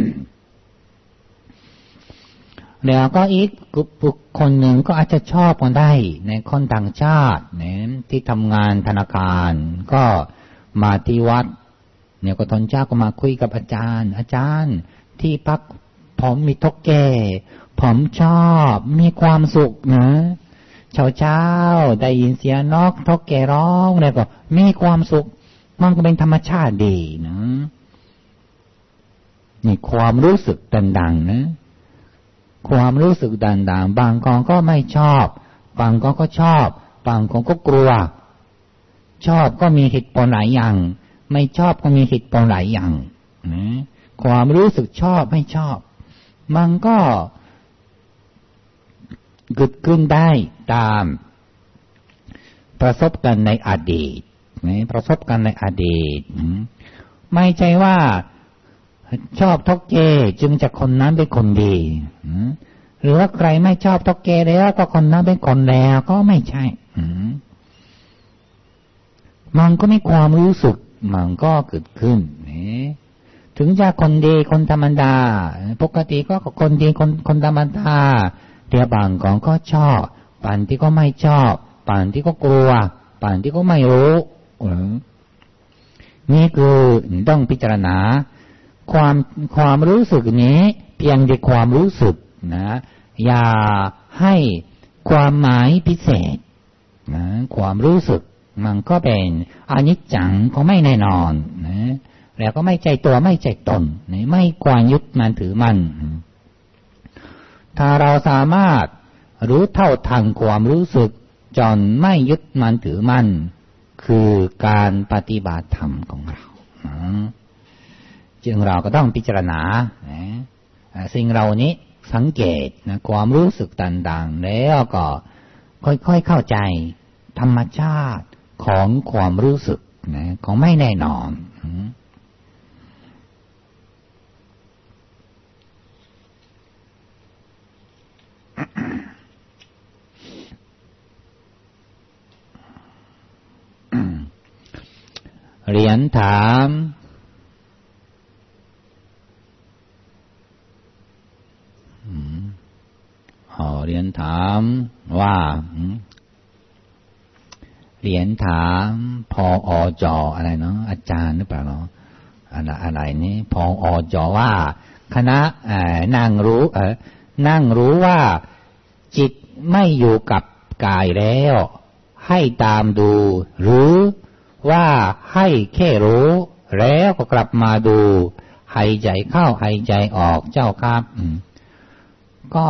แล้วก็อีกบุคคลหนึ่งก็อาจจะชอบกันได้ในคนต่างชาติเนี่ยที่ทำงานธนาคารก็มาที่วัดเนี่ยก็ตอนเช้าก็มาคุยกับอาจารย์อาจารย์ที่พักผมมีทกแก่ผมชอบมีความสุขนะเช้าเช้าได้ยินเสียงนกทกแก่ร้องแล้วก็มีความสุขมันก็เป็นธรรมชาติดีนะนี่ความรู้สึกต่างๆนะความรู้สึกต่างๆบางคนก็ไม่ชอบบางคนก็ชอบบางคนก็กลัวชอบก็มีเหตุผลหลายอย่างไม่ชอบก็มีเหตุผลหลายอย่างนะความรู้สึกชอบไม่ชอบมันก็เกิดขึ้นได้ตามประสบการณ์ในอดีตนะประสบการณ์ในอดีตไม่ใช่ว่าชอบทกเกจึงจะคนนั้นเป็นคนดีหรือว่าใครไม่ชอบทกเกแล้วก็คนนั้นเป็นคนแล้วก็ไม่ใช่มันก็มีความรู้สึกมันก็เกิดขึ้นถึงจะคนดีคนธรรมดาปกติก็คนดีคนคนธรรมดาเดี๋ยวบางคนก็ชอบบางที่ก็ไม่ชอบบางที่ก็กลัวบางที่ก็ไม่รู้นี่คือต้องพิจารณาความความรู้สึกนี้เพียงแต่ความรู้สึกนะอย่าให้ความหมายพิเศษนะความรู้สึกมันก็เป็นอนิจจังก็ไม่แน่นอนนะแล้วก็ไม่ใจตัวไม่ใจตนนะไม่ควรยึดมันถือมันถ้าเราสามารถรู้เท่าทันความรู้สึกจนไม่ยึดมันถือมันคือการปฏิบัติธรรมของเรานะจึงเราก็ต้องพิจารณาสิ่งเหล่านี้สังเกตนะความรู้สึกต่างๆแล้วก็ค่อยๆเข้าใจธรรมชาติของความรู้สึกนะของไม่แน่นอนเรียนถามอ๋อเรียนถามว่าเรียนถามพออจออะไรเนาะอาจารย์หรือเปล่าเนาะอะไรอะไรนี่พออจอว่าคณะนั่งรู้เออนั่งรู้ว่าจิตไม่อยู่กับกายแล้วให้ตามดูหรือว่าให้แค่รู้แล้วก็กลับมาดูหายใจเข้าหายใจออกเจ้าครับก็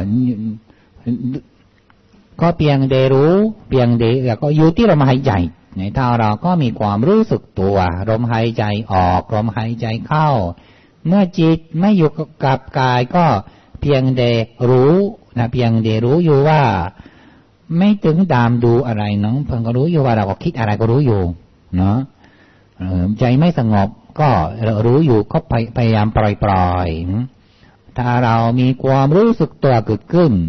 ก็เพียงเดรู้เพียงเดแล้วก็อยู่ที่ลมหายใจในถ้าเราก็มีความรู้สึกตัวลมหายใจออกลมหายใจเข้าเมื่อจิตไม่อยู่กับกายก็เพียงเดรู้นะเพียงเดรู้อยู่ว่าไม่ถึงตามดูอะไรน้องเพิ่งก็รู้อยู่ว่าเราก็คิดอะไรก็รู้อยู่เนาะใจไม่สงบก็รู้อยู่ก็พยายามปล่อยปล่อยถ้าเรามีความรู้สึกตัวเกิดขึ้น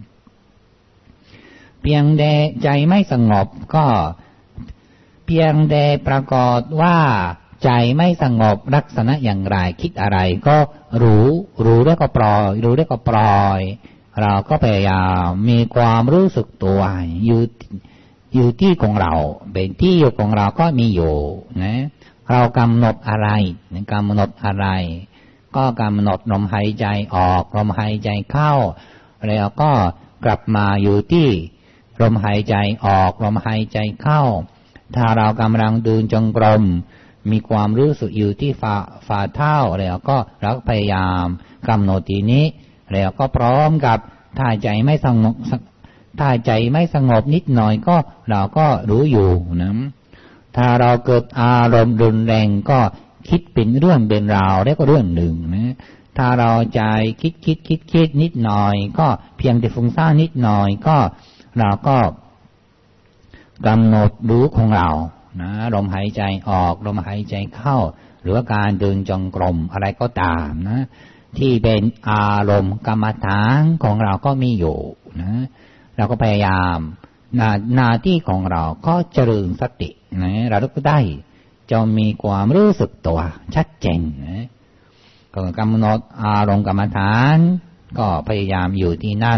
เพียงใดใจไม่สงบก็เพียงใดปรากฏว่าใจไม่สงบลักษณะอย่างไรคิดอะไรก็รู้รู้แล้วก็ปล่อยรู้แล้วก็ปล่อยเราก็พยายามมีความรู้สึกตัวอยู่อยู่ที่ของเราเป็นที่อยู่ของเราก็มีอยู่นะเรากำหนดอะไรกำหนดอะไรก็กำหนดลมหายใจออกลมหายใจเข้าแล้วก็กลับมาอยู่ที่ลมหายใจออกลมหายใจเข้าถ้าเรากำลังเดินจงกรมมีความรู้สึกอยู่ที่ฝ่าฝ่าเท้าแล้วก็เราพยายามกำหนดทีนี้แล้วก็พร้อมกับถ้าใจไม่สงบถ้าใจไม่สงบนิดหน่อยก็เราก็รู้อยู่นะถ้าเราเกิดอารมณ์รุนแรงก็คิดเป็นเรื่องเป็นราวแล้วก็เรื่องหนึ่งนะถ้าเราใจคิดคิดคิดคิดนิดหน่อยก็เพียงแต่ฟุ้งซ่านนิดหน่อยก็เราก็กำหนดรู้ของเรานะลมหายใจออกลมหายใจเข้าหรือว่าการเดินจงกรมอะไรก็ตามนะที่เป็นอารมณ์กรรมฐานของเราก็มีอยู่นะเราก็พยายามหน้าหน้าที่ของเราก็เจริญสตินะเราก็ได้จะมีความรู้สึกตัวชัดเจนนะก็กำหนดอารมณ์กรรมฐานก็พยายามอยู่ที่นั่น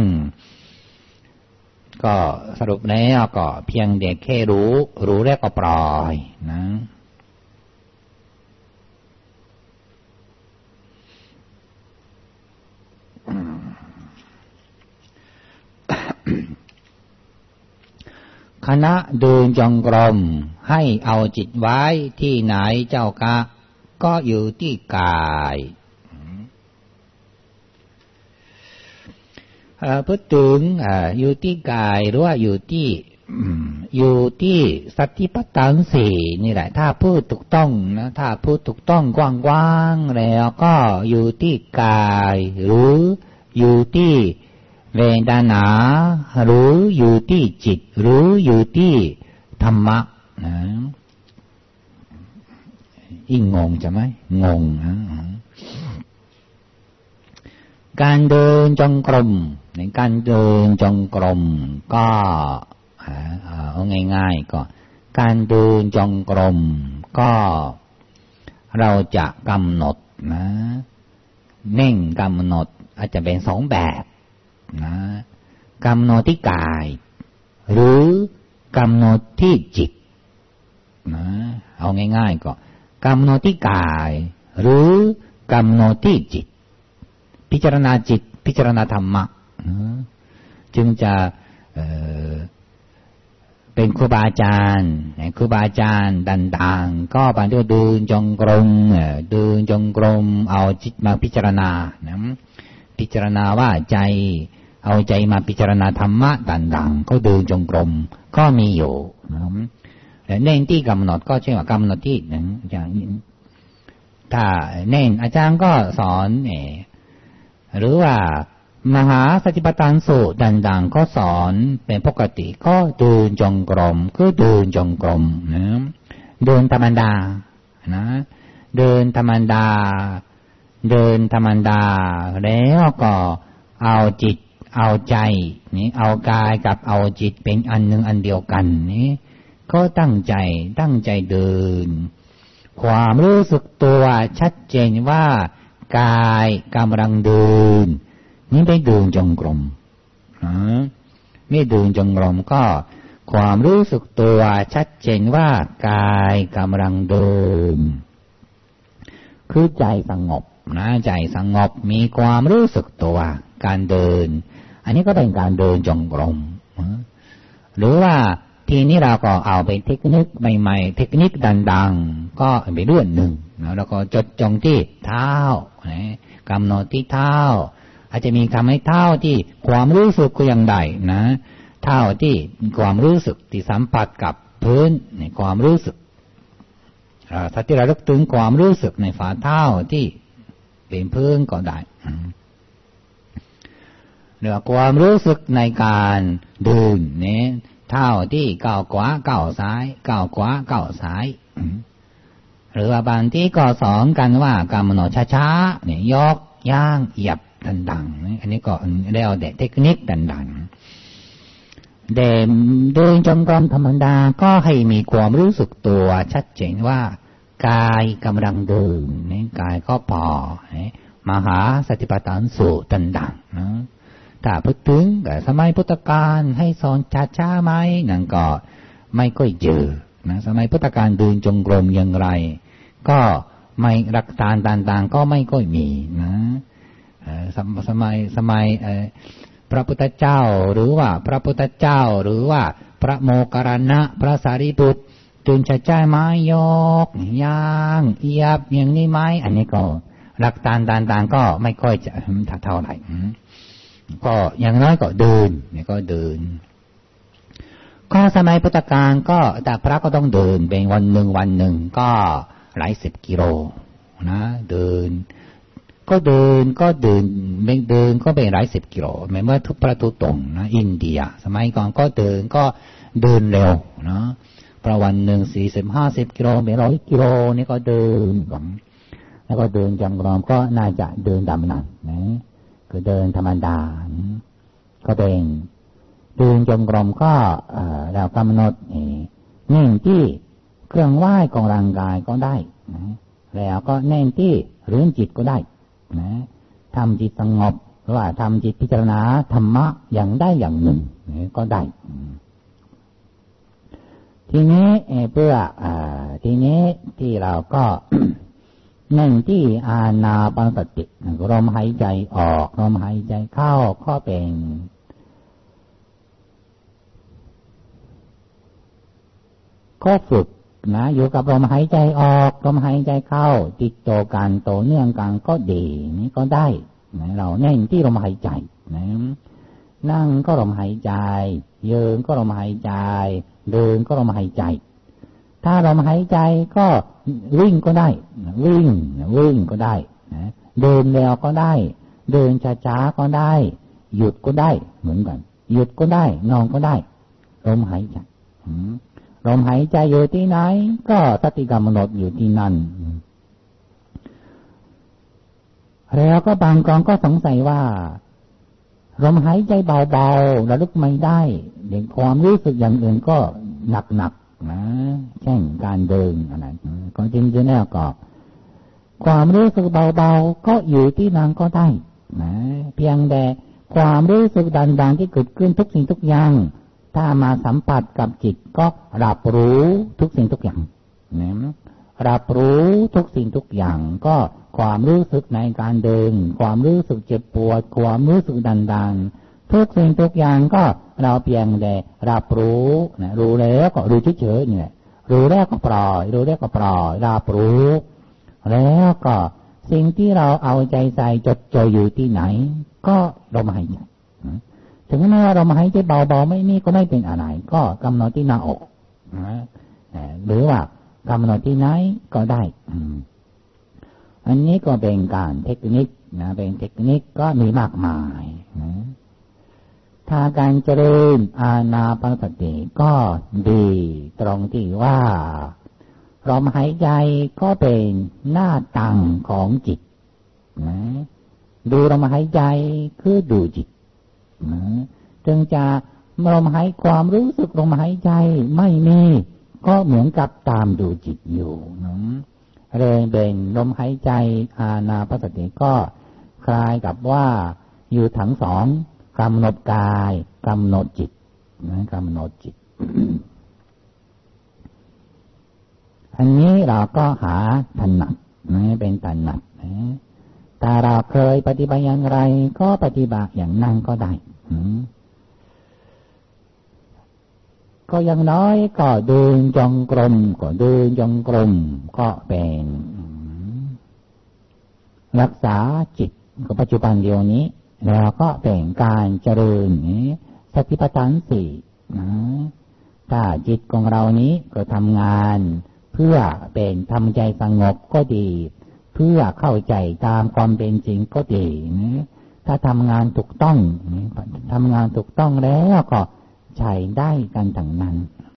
ก็สรุปแล้วก็เพียงเด็กแค่รู้รู้แล้วก็ปล่อยนะคณะเดินจงกรมให้เอาจิตไว้ที่ไหนเจ้ากะก็อยู่ที่กายพูดถึงอยู่ที่กายหรือว่าอยู่ที่อยู่ที่สติปัฏฐานสี่นี่แหละถ้าพูดถูกต้องนะถ้าพูดถูกต้องกว้างๆแล้วก็อยู่ที่กายหรืออยู่ที่เวทนาหรืออยู่ที่จิตหรืออยู่ที่ธรรมะนะยิ่งงงใช่ไหมงงนะการเดินจงกรมในการเดินจงกรมก็เอาง่ายๆก็การเดินจงกรมก็เราจะกำหนดนะเน่งกำหนดอาจจะเป็นสองแบบนะกำหนดที่กายหรือกำหนดที่จิตนะเอาง่ายๆก็กำหนดที่กายหรือกำหนดที่จิตพิจารณาจิตพิจารณาธรรมะจึงจะเอ่อเป็นครูบาอาจารย์ครูบาอาจารย์ต่างๆก็บางทีก็เดินจงกรมเดินจงกรมเอาจิตมาพิจารณานะพิจารณาว่าใจเอาใจมาพิจารณาธรรมะต่างๆก็เดินจงกรมก็มีอยู่นะแต่เน้นที่กำหนดก็เช่นว่ากำหนดที่หนึ่งอย่างถ้าเน้นอาจารย์ก็สอนเนี่ยหรือว่ามหาสติปัฏฐานสูตรต่างๆก็สอนเป็นปกติก็เดินจงกรมก็เดินจงกรมนะเดินธรรมดานะเดินธรรมดาเดินธรรมดาแล้วก็เอาจิตเอาใจนี่เอากายกับเอาจิตเป็นอันหนึ่งอันเดียวกันนี่ก็ตั้งใจตั้งใจเดินความรู้สึกตัวชัดเจนว่ากายกำลังเดินนี่ไม่เดินจงกรมนะไม่เดินจงกรมก็ความรู้สึกตัวชัดเจนว่ากายกำลังเดินคือใจสงบนะใจสงบมีความรู้สึกตัวการเดินอันนี้ก็เป็นการเดินจงกรมหรือว่าทีนี้เราก็เอาไปเทคนิคใหม่ๆเทคนิคดังๆก็เป็นเรื่องหนึ่งนะแล้วก็จดจ้องที่เท้นะกำหนดที่เท้าอาจจะมีคำให้เท้าที่ความรู้สึกก็ยังได้นะเท้าที่ความรู้สึกที่สัมผัสกับพื้นในความรู้สึกถ้าที่เราลึกถึงความรู้สึกในฝ่าเท้าที่เป็นพื้นก็ได้หรือความรู้สึกในการเดินเนี่ยเท้าที่ก้าวขวาก้าวซ้ายก้าวขวาก้าวซ้ายหรือว่าบางที่ก็สอนกันว่ากำหนดช้าๆเนี่ยยกย่างเหยียบต่างๆอันนี้ก็ได้เอาแต่เทคนิคต่างๆแต่โดยจงกรมธรรมดาก็ให้มีความรู้สึกตัวชัดเจนว่ากายกำลังเดินนี่กายก็พอมหาสติปัฏฐานสูตรต่างๆนะถ้าพูดถึงแต่สมัยพุทธกาลให้สอนช้าๆไหมนั่นก็ไม่ค่อยเจอนะสมัยพุทธกาลเดินจงกรมอย่างไรก็ไม่หลักฐานต่างๆก็ไม่ค่อยมีนะสมัยสมัยสมัยพระพุทธเจ้าหรือว่าพระพุทธเจ้าหรือว่าพระโมคคัลลานะพระสารีบุตรจุนช้าๆไม้ยกย่างเอียบอย่างนี้ไหมอันนี้ก็หลักฐานต่างๆก็ไม่ค่อยจะเท่าไหร่ก็อย่างน้อยก็เดินเนี่ยก็เดินก็สมัยพุทธกาลก็แต่พระก็ต้องเดินเป็นวันหนึ่งวันหนึ่งก็หลายสิบกิโลนะเดินก็เดินก็เดินเดินก็เป็นหลายสิบกิโลแม้เมื่อทุกพระทุตงนะอินเดียสมัยก่อนก็เดินก็เดินเร็วนะประวันหนึ่งสี่สิบห้าสิบกิโลเป็นร้อยกิโลนี่ก็เดินก่อนแล้วก็เดินจงกรมก็น่าจะเดินตามนั้นนะคือเดินธรรมดาก็เป็นเดินจงกรมก็เรากำหนดเน้นที่เครื่องไหว้ของร่างกายก็ได้นะแล้วก็เน้นที่เรื่องจิตก็ได้นะทำจิตสงบหรือว่าทำจิตพิจารณาธรรมะอย่างได้อย่างหนึ่งก็ได้ทีนี้เพื่อทีนี้ที่เราก็ เน้นที่อานาปานสติลมหายใจออกลมหายใจเข้าก็เป็นก็ฝึกนะอยู่กับลมหายใจออกลมหายใจเข้าติดต่อกันต่อเนื่องกันก็ดีนี่ก็ได้นะเราเน้นที่ลมหายใจนะนั่งก็ลมหายใจยืนก็ลมหายใจเดินก็ลมหายใจถ้าลมหายใจก็วิ่งก็ได้วิ่งวิ่งก็ได้นะเดินเร็วก็ได้เดินช้าๆก็ได้หยุดก็ได้เหมือนกันหยุดก็ได้นอนก็ได้ลมหายใจลมหายใจอยู่ที่ไหนก็สติกำหนดอยู่ที่นั่นแล้วก็บางกองก็สงสัยว่าลมหายใจเบาๆระลึกไม่ได้เด็กความรู้สึกอย่างอื่นก็หนักๆนะเช่นการเดินอะไรก็จริงๆแล้วก็ความรู้สึกเบาๆก็อยู่ที่นั่นก็ได้นะเพียงแต่ความรู้สึกดังๆที่เกิดขึ้นทุกสิ่งทุกอย่างถ้ามาสัมผัสกับจิตก็รับรู้ทุกสิ่งทุกอย่างนะรับรู้ทุกสิ่งทุกอย่างก็ความรู้สึกในการเดินความรู้สึกเจ็บปวดความรู้สึกดังๆทุกสิ่งทุกอย่างก็เราเพียงแต่รับรู้นะรู้แล้วก็รู้เฉยๆเนี่ยรู้แล้วก็ปล่อยรู้แล้วก็ปล่อยรับรู้แล้วก็สิ่งที่เราเอาใจใส่จดจ่ออยู่ที่ไหนก็ลมหายใจถึงแม้ว่าลมหายใจเบาๆไม่นี่ก็ไม่เป็นอะไรก็กำหนดที่หน้าอกนะหรือว่ากำหนดที่ไหนก็ได้อันนี้ก็เป็นการเทคนิคนะเป็นเทคนิคก็มีมากมายนะถ้าการเจริญอานาปานสติก็ดีตรงที่ว่าลมหายใจก็เป็นหน้าตั้งของจิตนะดูลมหายใจคือดูจิตนะจึงจะลมหายความรู้สึกลมหายใจไม่มีก็เหมือนกับตามดูจิตอยู่นะเรงเบ่งลมหายใจอานาปานสติก็คล้ายกับว่าอยู่ทั้งสองกำหนดกายกำหนดจิตนะกำหนดจิต อันนี้เราก็หาถนัดนะเป็นถนัดนะแต่เราเคยปฏิบัติอย่างไรก็ปฏิบัติอย่างนั้นก็ได้ก็อย่างน้อยก็เดินจงกรมก็เดินจงกรมก็เป็นรักษาจิตก็ปัจจุบันเดียวนี้แล้วก็เป็นการเจริญสติปัฏฐานสี่นะถ้าจิตของเรานี้ก็ทำงานเพื่อเป็นทำใจสงบก็ดีเพื่อเข้าใจตามความเป็นจริงก็ดีนะถ้าทำงานถูกต้องทำงานถูกต้องแล้วก็ใช้ได้กันทั้งนั้น